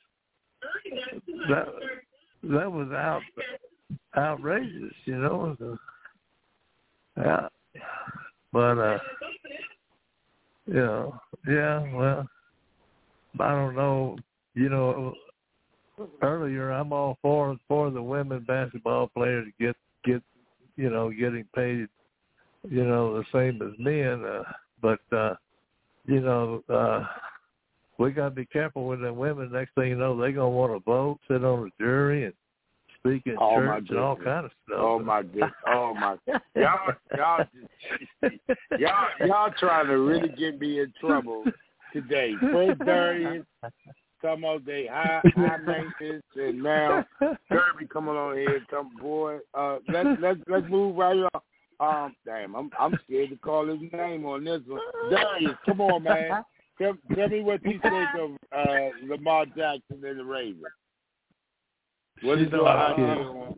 that that was out outrageous, you know. So, yeah, but uh, you know, yeah. Well, I don't know. You know, earlier I'm all for for the women basketball players to get get you know getting paid, you know, the same as men. Uh, but uh, you know, uh, we got to be careful with the women. Next thing you know, they're gonna want to vote, sit on the jury, and speak in Oh, my church and all goodness. kind of stuff. Oh my goodness! Oh my! Y'all, y'all, just, y'all, y'all trying to really get me in trouble today. First Darius, come on, they high, high maintenance, and now Kirby coming on here. Come, boy, uh, let's let's let's move right on. Um, damn, I'm I'm scared to call his name on this one. Darius, come on, man. Tell, tell me what you think of uh, Lamar Jackson and the Ravens. What is your idea on?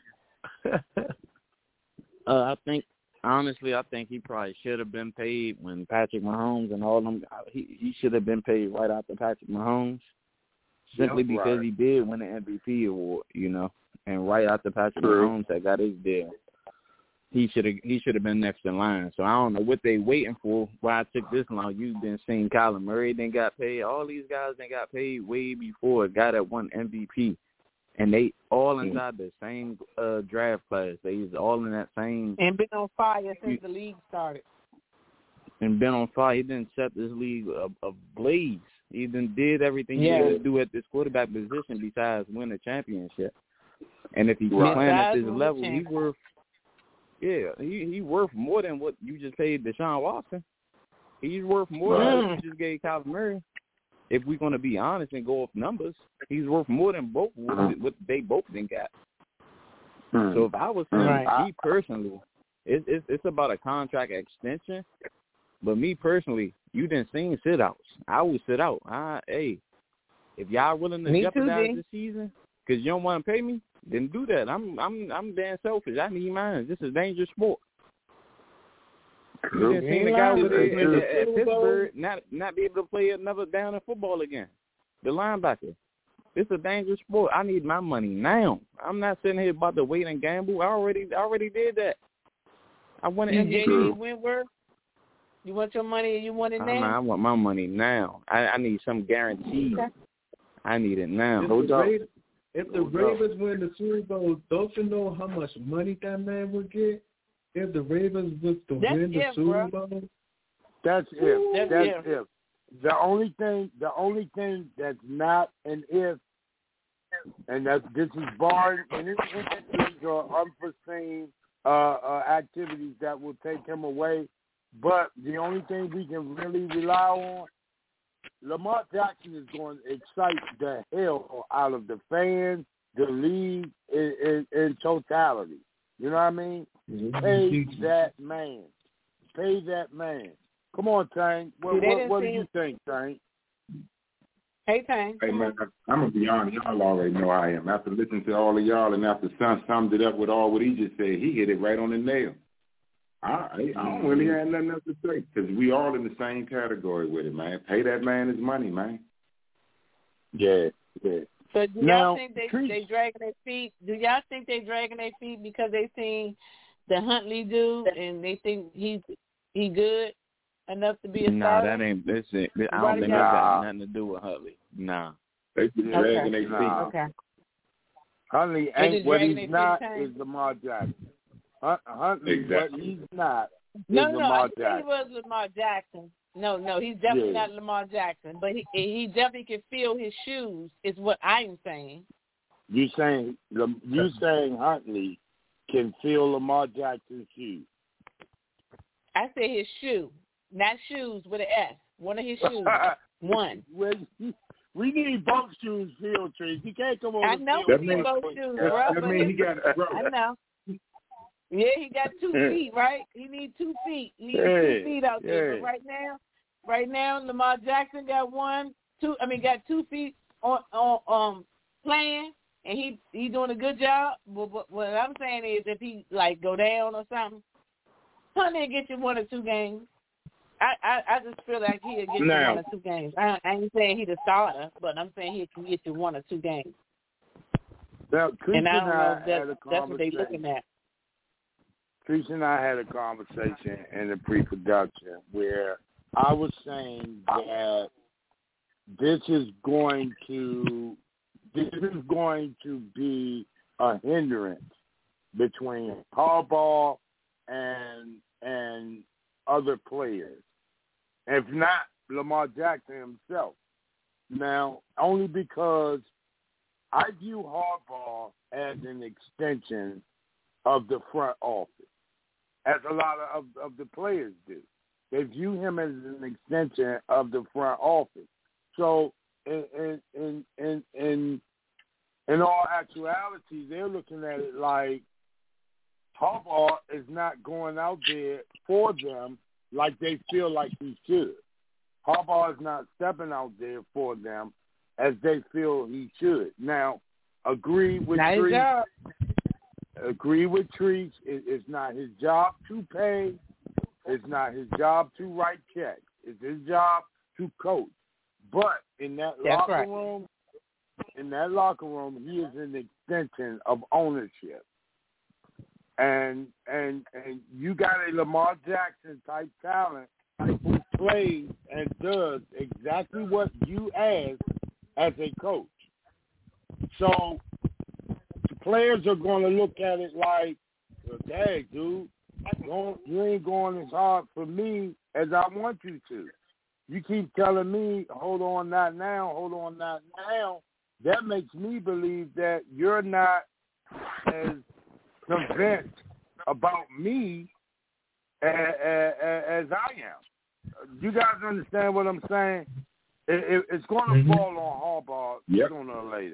uh, I think honestly, I think he probably should have been paid when Patrick Mahomes and all them. He he should have been paid right after Patrick Mahomes. simply yeah, because right. he did win an M V P award, you know, and right after Patrick True. Mahomes had got his deal, he should have he should have been next in line. So I don't know what they waiting for. Why it took this long? You've been seeing Kyler Murray then got paid. All these guys then got paid way before a guy that won M V P, and they all inside the same uh, draft class. They was all in that same and been on fire since the league started. And been on fire. He didn't set this league ablaze. He done did everything yeah. he had to do at this quarterback position besides win a championship. And if he's right. playing at this level, he's worth yeah, he he worth more than what you just paid Deshaun Watson. He's worth more right. than what you just gave Kyler Murray. If we're going to be honest and go off numbers, he's worth more than both what, what they both done got. Mm. So if I was saying, right. me personally, it, it, it's about a contract extension. But me personally, you didn't see sit outs. I would sit out. I, hey, if y'all willing to me jeopardize too, this season because you don't want to pay me, then do that. I'm I'm I'm damn selfish. I need mine. This is a dangerous sport. You didn't see the guy with at, at, at Pittsburgh not not be able to play another down in football again. The linebacker. It's a dangerous sport. I need my money now. I'm not sitting here about to wait and gamble. I already I already did that. I won an M V P. Wentworth. You want your money and you want it I, now? I want my money now. I, I need some guarantee. Okay. I need it now. If No the, doubt. Ravens, if the Ravens win the Super Bowl, don't you know how much money that man would get? If the Ravens was to That's win the if, Super bro. Bowl? That's if. That's, That's if. if. The only thing, the only thing that's not an if, and that this is barred any incidents or unforeseen uh, uh, activities that will take him away. But the only thing we can really rely on, Lamar Jackson is going to excite the hell out of the fans, the league in, in, in totality. You know what I mean? Pay that man. Pay that man. Come on, Tank. What, what, what do you think, Tank? Hey, Tank. Hey, man, I'm going to be honest. Y'all already know I am. After listening to all of y'all and after Son summed it up with all what he just said, he hit it right on the nail. I, I don't really have nothing else to say because we all in the same category with it, man. Pay that man his money, man. Yeah, yeah. So do now, y'all think they they dragging their feet? Do y'all think they dragging their feet because they seen the Huntley dude and they think he's he good enough to be a nah, starter? Nah, that ain't. That's it. I don't Why think do that y'all- got nothing to do with Huntley. Nah. They just Okay. dragging their feet. Nah. Okay. Huntley They ain't just what dragging he's their not feet, is Tank. Lamar Jackson. Hunt, Huntley, Exactly. what he's not No, is no, no. Lamar I think Jackson. he was Lamar Jackson. No, no, he's definitely Yeah. not Lamar Jackson. But he he definitely can feel his shoes. Is what I'm saying. You saying you saying Huntley can feel Lamar Jackson's shoes? I said his shoe, not shoes with an S. One of his shoes. One. Well, we need both shoes filled, Trees. You can't come over. I know field we with need one. both shoes, That, bro. that but mean he his- got it, bro. I know. Yeah, he got two feet, right? He needs two feet. He needs Yeah, two feet out there. yeah. But right now, right now, Lamar Jackson got one, two. I mean, got two feet on on um playing, and he he doing a good job. But, but what I'm saying is, if he like go down or something, Hunter get you one or two games. I, I, I just feel like he'll get Now- you one or two games. I, I ain't saying he the starter, but I'm saying he can get you one or two games. Now, Trees And I don't know if had that's, a that's what they conversation. looking at. Teresa and I had a conversation in the pre-production where I was saying that this is going to this is going to be a hindrance between Harbaugh and and other players, if not Lamar Jackson himself. Now, only because I view Harbaugh as an extension of the front office, as a lot of, of the players do. They view him as an extension of the front office. So in in in in in, in all actuality, they're looking at it like Harbaugh is not going out there for them like they feel like he should. Harbaugh is not stepping out there for them as they feel he should. Now, agree with Not his Trees. job. Agree with Trees. It, it's not his job to pay. It's not his job to write checks. It's his job to coach. But in that That's locker right. room, in that locker room, he is an extension of ownership. And and and you got a Lamar Jackson type talent who plays and does exactly what you ask as a coach. So the players are going to look at it like, well, dang, dude, don't, you ain't going as hard for me as I want you to. You keep telling me, hold on, not now, hold on, not now. That makes me believe that you're not as convinced about me as, as, as I am. You guys understand what I'm saying? It, it, it's going to mm-hmm. fall on Harbaugh yep. sooner or later.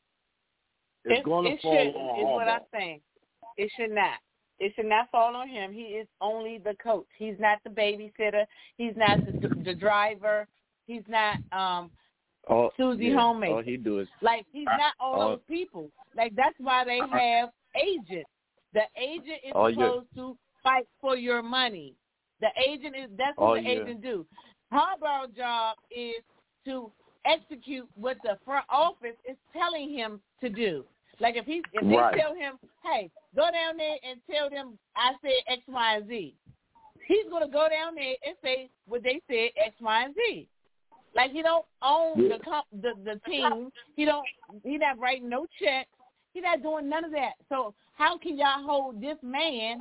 It's it, going to it fall should, on is Harbaugh. what I'm saying. It should not. It should not fall on him. He is only the coach. He's not the babysitter. He's not the, the driver. He's not um, all, Susie yeah, Homemaker. All he do is like he's not all, all those people. Like that's why they have agents. The agent is all supposed you, to fight for your money. The agent is that's what the you. agent do. Harbaugh's job is to execute what the front office is telling him to do. Like if he if they right. tell him, hey, go down there and tell them I said X, Y, and Z, he's gonna go down there and say what they said X, Y, and Z. Like he don't own yeah. the comp, the the team. He don't. He not writing no checks. He not doing none of that. So how can y'all hold this man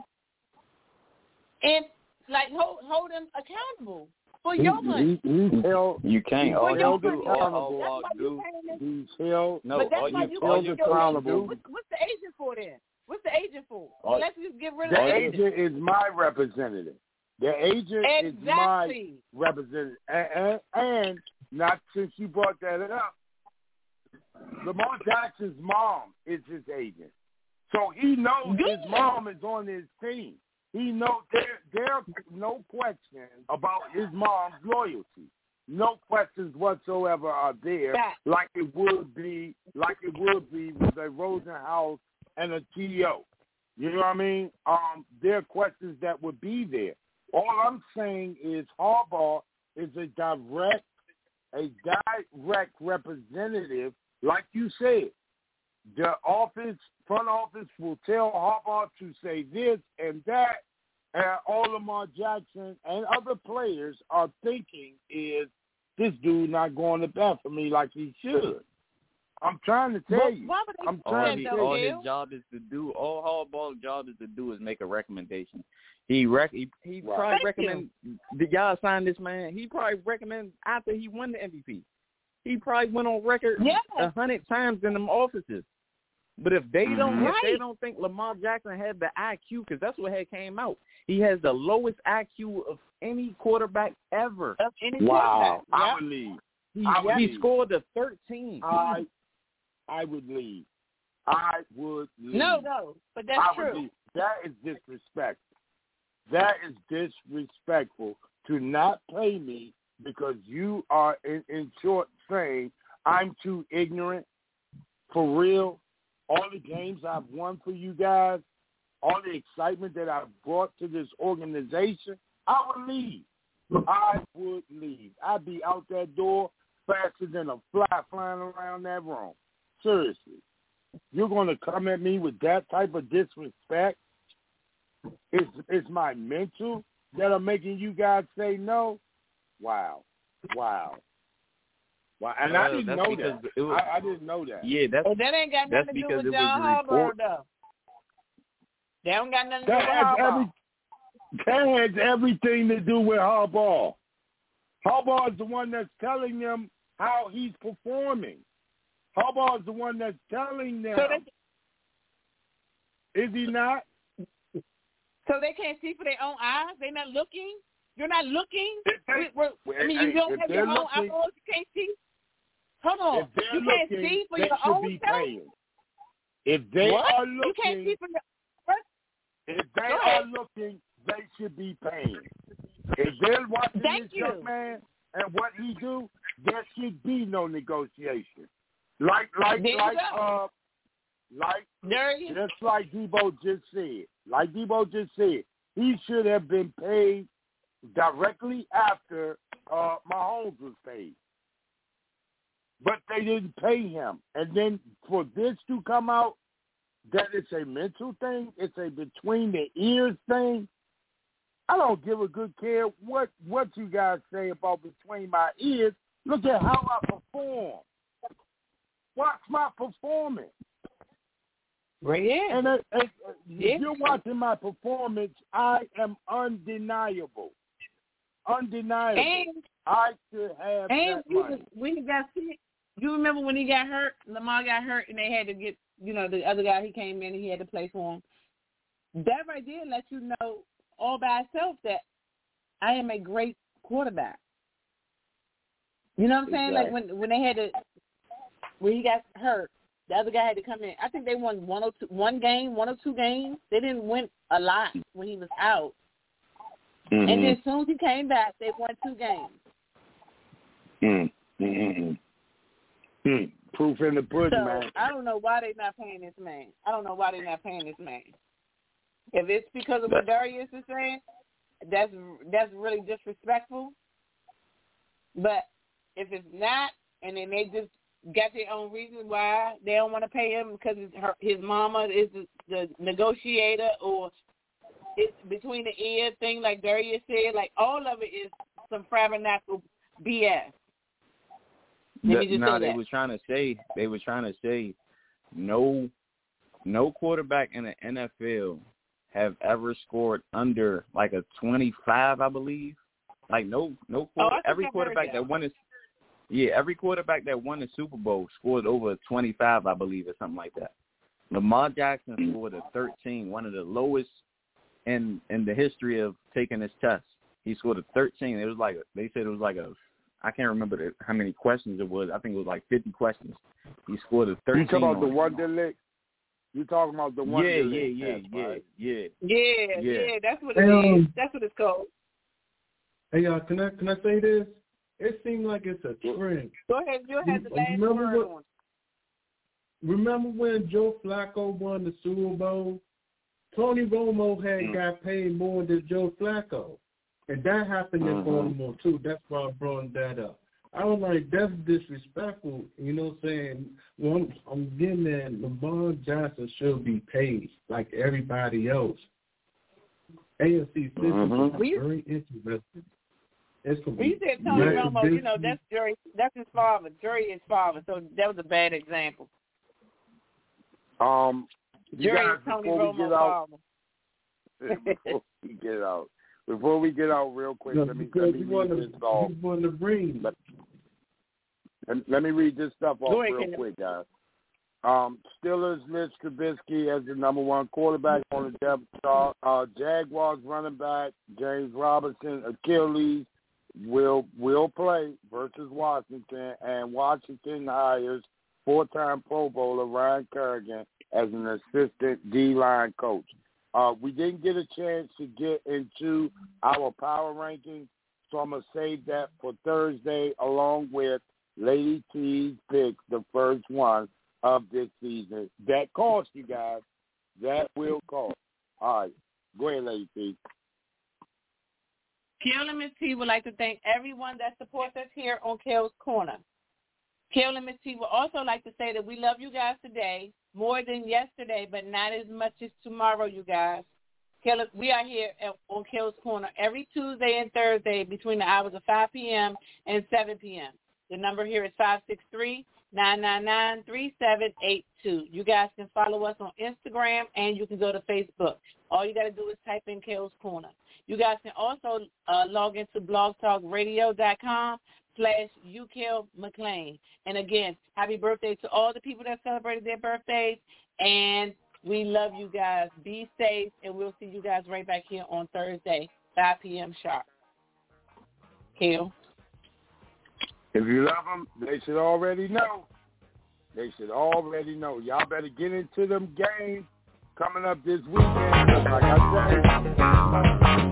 and like hold hold him accountable for he, your money? He, he held, you can't. All you do, all, all do. He's held. No, but that's all why you, you all you accountable. What's, what's the agent for then? What's the agent for? All, Let's just get rid of the the agent. The agent is my representative. The agent exactly. is my representative. And, and, and not since you brought that up, Lamar Jackson's mom is his agent. So he knows Good. his mom is on his team. He knows there there's no question about his mom's loyalty. No questions whatsoever are there, that. like it would be, like it would be with a Rosenhaus and a T O. You know what I mean? Um, there are questions that would be there. All I'm saying is Harbaugh is a direct, a direct representative, like you said. The office, front office will tell Harbaugh to say this and that, and all Lamar Jackson and other players are thinking is this dude not going to bat for me like he should. I'm trying to tell well, you. Why would they I'm trying he, to all tell his you. job is to do. All Harbaugh's job is to do is make a recommendation. He rec- he, he right. probably Thank recommend. Did y'all sign this man? He probably recommend after he won the M V P. He probably went on record a yes. hundred times in them offices. But if they don't, right. if they don't think Lamar Jackson had the I Q, because that's what had came out, he has the lowest I Q of any quarterback ever. Of any wow, quarterback. I Yep. would leave. He, I would he leave. scored a thirteen. I, I would leave. I would leave. No, no, but that's I true. Would leave. That is disrespectful. That is disrespectful to not pay me because you are, in, in short, saying I'm too ignorant. For real, all the games I've won for you guys, all the excitement that I've brought to this organization, I would leave. I would leave. I'd be out that door faster than a fly flying around that room. Seriously. You're going to come at me with that type of disrespect? It's, it's my mental that are making you guys say no? Wow. Wow. Wow. And uh, I didn't know that. It was, I, I didn't know that. Yeah, that's, well, that ain't got that's nothing to do because with it John was a Harbaugh, report. though. That don't got nothing to do That with has, Harbaugh. every, that has everything to do with Harbaugh. Harbaugh is the one that's telling them how he's performing. Harbaugh is the one that's telling them. So they, is he not? So they can't see for their own eyes? They're not looking? You're not looking? They, we're, we're, I mean, you hey, don't have your own looking, eyeballs? You can't see? Hold on. If they're You can't looking, see for they your should own be self? paying. If they What? are looking, You can't see for your... if they Go are ahead. looking, they should be paying. If they're watching Thank this you. young man and what he do, there should be no negotiation. Like, like, There you like, go. uh, like, There you just like Debo just said. Like Debo just said, he should have been paid directly after uh, Mahomes was paid. but they didn't pay him. And then for this to come out, that it's a mental thing, it's a between the ears thing, I don't give a good care what, what you guys say about between my ears. Look at how I perform. Watch my performance. Right here. And uh, uh, yeah. if you're watching my performance, I am undeniable. Undeniable. And, I should have and that money. When he got sick, you remember when he got hurt? Lamar got hurt, and they had to get, you know, the other guy, he came in and he had to play for him. That right there lets you know all by itself that I am a great quarterback. You know what I'm saying? Exactly. Like when when they had to, when he got hurt, the other guy had to come in. I think they won one or two, one game, one or two games. They didn't win a lot when he was out. Mm-hmm. And then as soon as he came back, they won two games. Mm-hmm. Mm. Proof in the pudding, so, man. I don't know why they're not paying this man. I don't know why they're not paying this man. If it's because of what Darius is saying, that's that's really disrespectful. But if it's not, and then they just got their own reason why they don't want to pay him because his, her, his mama is the, the negotiator, or it's between the ear thing, like Darius said, like all of it is some Fabernacle B S. No, nah, they were trying to say they were trying to say no, no quarterback in the N F L have ever scored under like a twenty-five, I believe. Like no, no quarter, oh, every quarterback that. that won a yeah, every quarterback that won the Super Bowl scored over twenty-five, I believe, or something like that. Lamar Jackson scored a thirteen, one of the lowest in in the history of taking this test. He scored a thirteen. It was like a, they said it was like a. I can't remember the, how many questions it was. I think it was like fifty questions. He scored a thirteen. You talking about the it. Wonder Lick? You talking about the Wonder yeah, Lick? Yeah, yeah, test, yeah, right? yeah, yeah, yeah, yeah. That's what it um, is. That's what it's called. Hey, y'all, can I can I say this? It seems like it's a trend. Go ahead. You had the last remember word what, on. Remember when Joe Flacco won the Super Bowl? Tony Romo had mm-hmm. got paid more than Joe Flacco. And that happened in mm-hmm. Baltimore, too. That's why I brought that up. I was like, that's disrespectful, you know what I'm saying? Well, I'm, I'm getting that Lamar Jackson should be paid like everybody else. A F C mm-hmm. is very interesting. It's well, you said Tony Romo, you know, that's Jerry, that's his father. Jerry is father, so that was a bad example. Um, Jerry guys, is Tony Romo's father. Before we get out, before we get out real quick, no, let me, let me read this to, off. To bring. Let, let me read this stuff off ahead, real quick, guys. Um, Steelers list Trubisky as the number one quarterback on the depth chart. Uh, Jaguars running back James Robinson, Achilles, will will play versus Washington, and Washington hires four-time Pro Bowler Ryan Kerrigan as an assistant D-line coach. Uh, we didn't get a chance to get into our power rankings, so I'm going to save that for Thursday along with Lady T's pick, the first one of this season. That cost you guys. That will cost. All right. Go ahead, Lady T. Kel and Miss T would like to thank everyone that supports us here on Kel's Corner. Kel and Miss T would also like to say that we love you guys today more than yesterday, but not as much as tomorrow, you guys. Kel, we are here at, on Kel's Corner every Tuesday and Thursday between the hours of five p.m. and seven p.m. The number here is five six three, nine nine nine, three seven eight two. You guys can follow us on Instagram, and you can go to Facebook. All you got to do is type in Kel's Corner. You guys can also uh, log into blogtalkradio.com slash UKel McLean. And again, happy birthday to all the people that celebrated their birthdays, and we love you guys. Be safe, and we'll see you guys right back here on Thursday, five p.m. sharp. Kel? If you love them, they should already know. They should already know. Y'all better get into them games coming up this weekend. Like I say,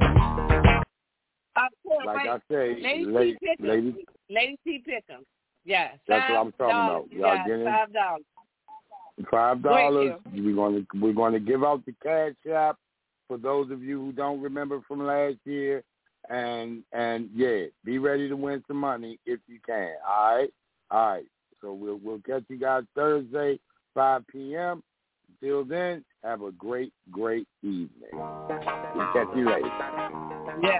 Uh, like wait. I say, Lady lady, T Pick'em. lady, Lady T Pick'em. Yeah, that's what I'm talking about. Y'all yeah, get in. Five dollars. Five dollars. We're going to we're going to give out the cash app for those of you who don't remember from last year, and and yeah, be ready to win some money if you can. All right, all right. So we'll we'll catch you guys Thursday, five p.m. Until then, have a great, great evening. We'll catch you later. Yeah.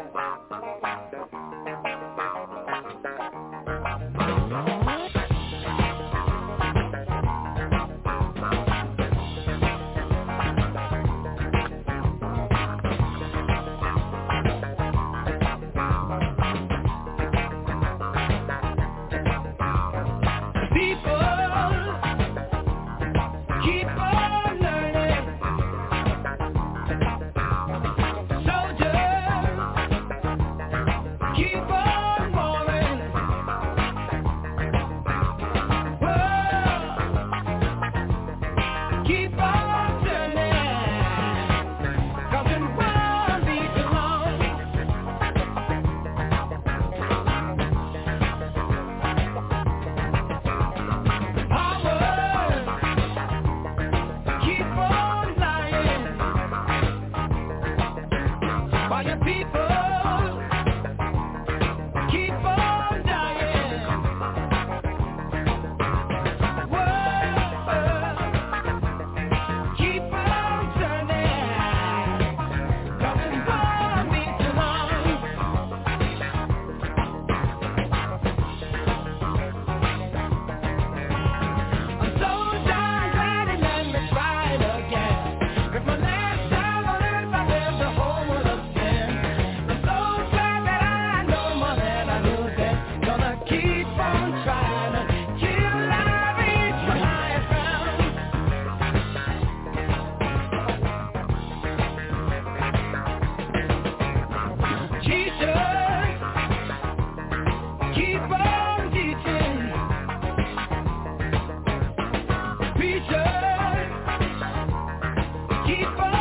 Keep on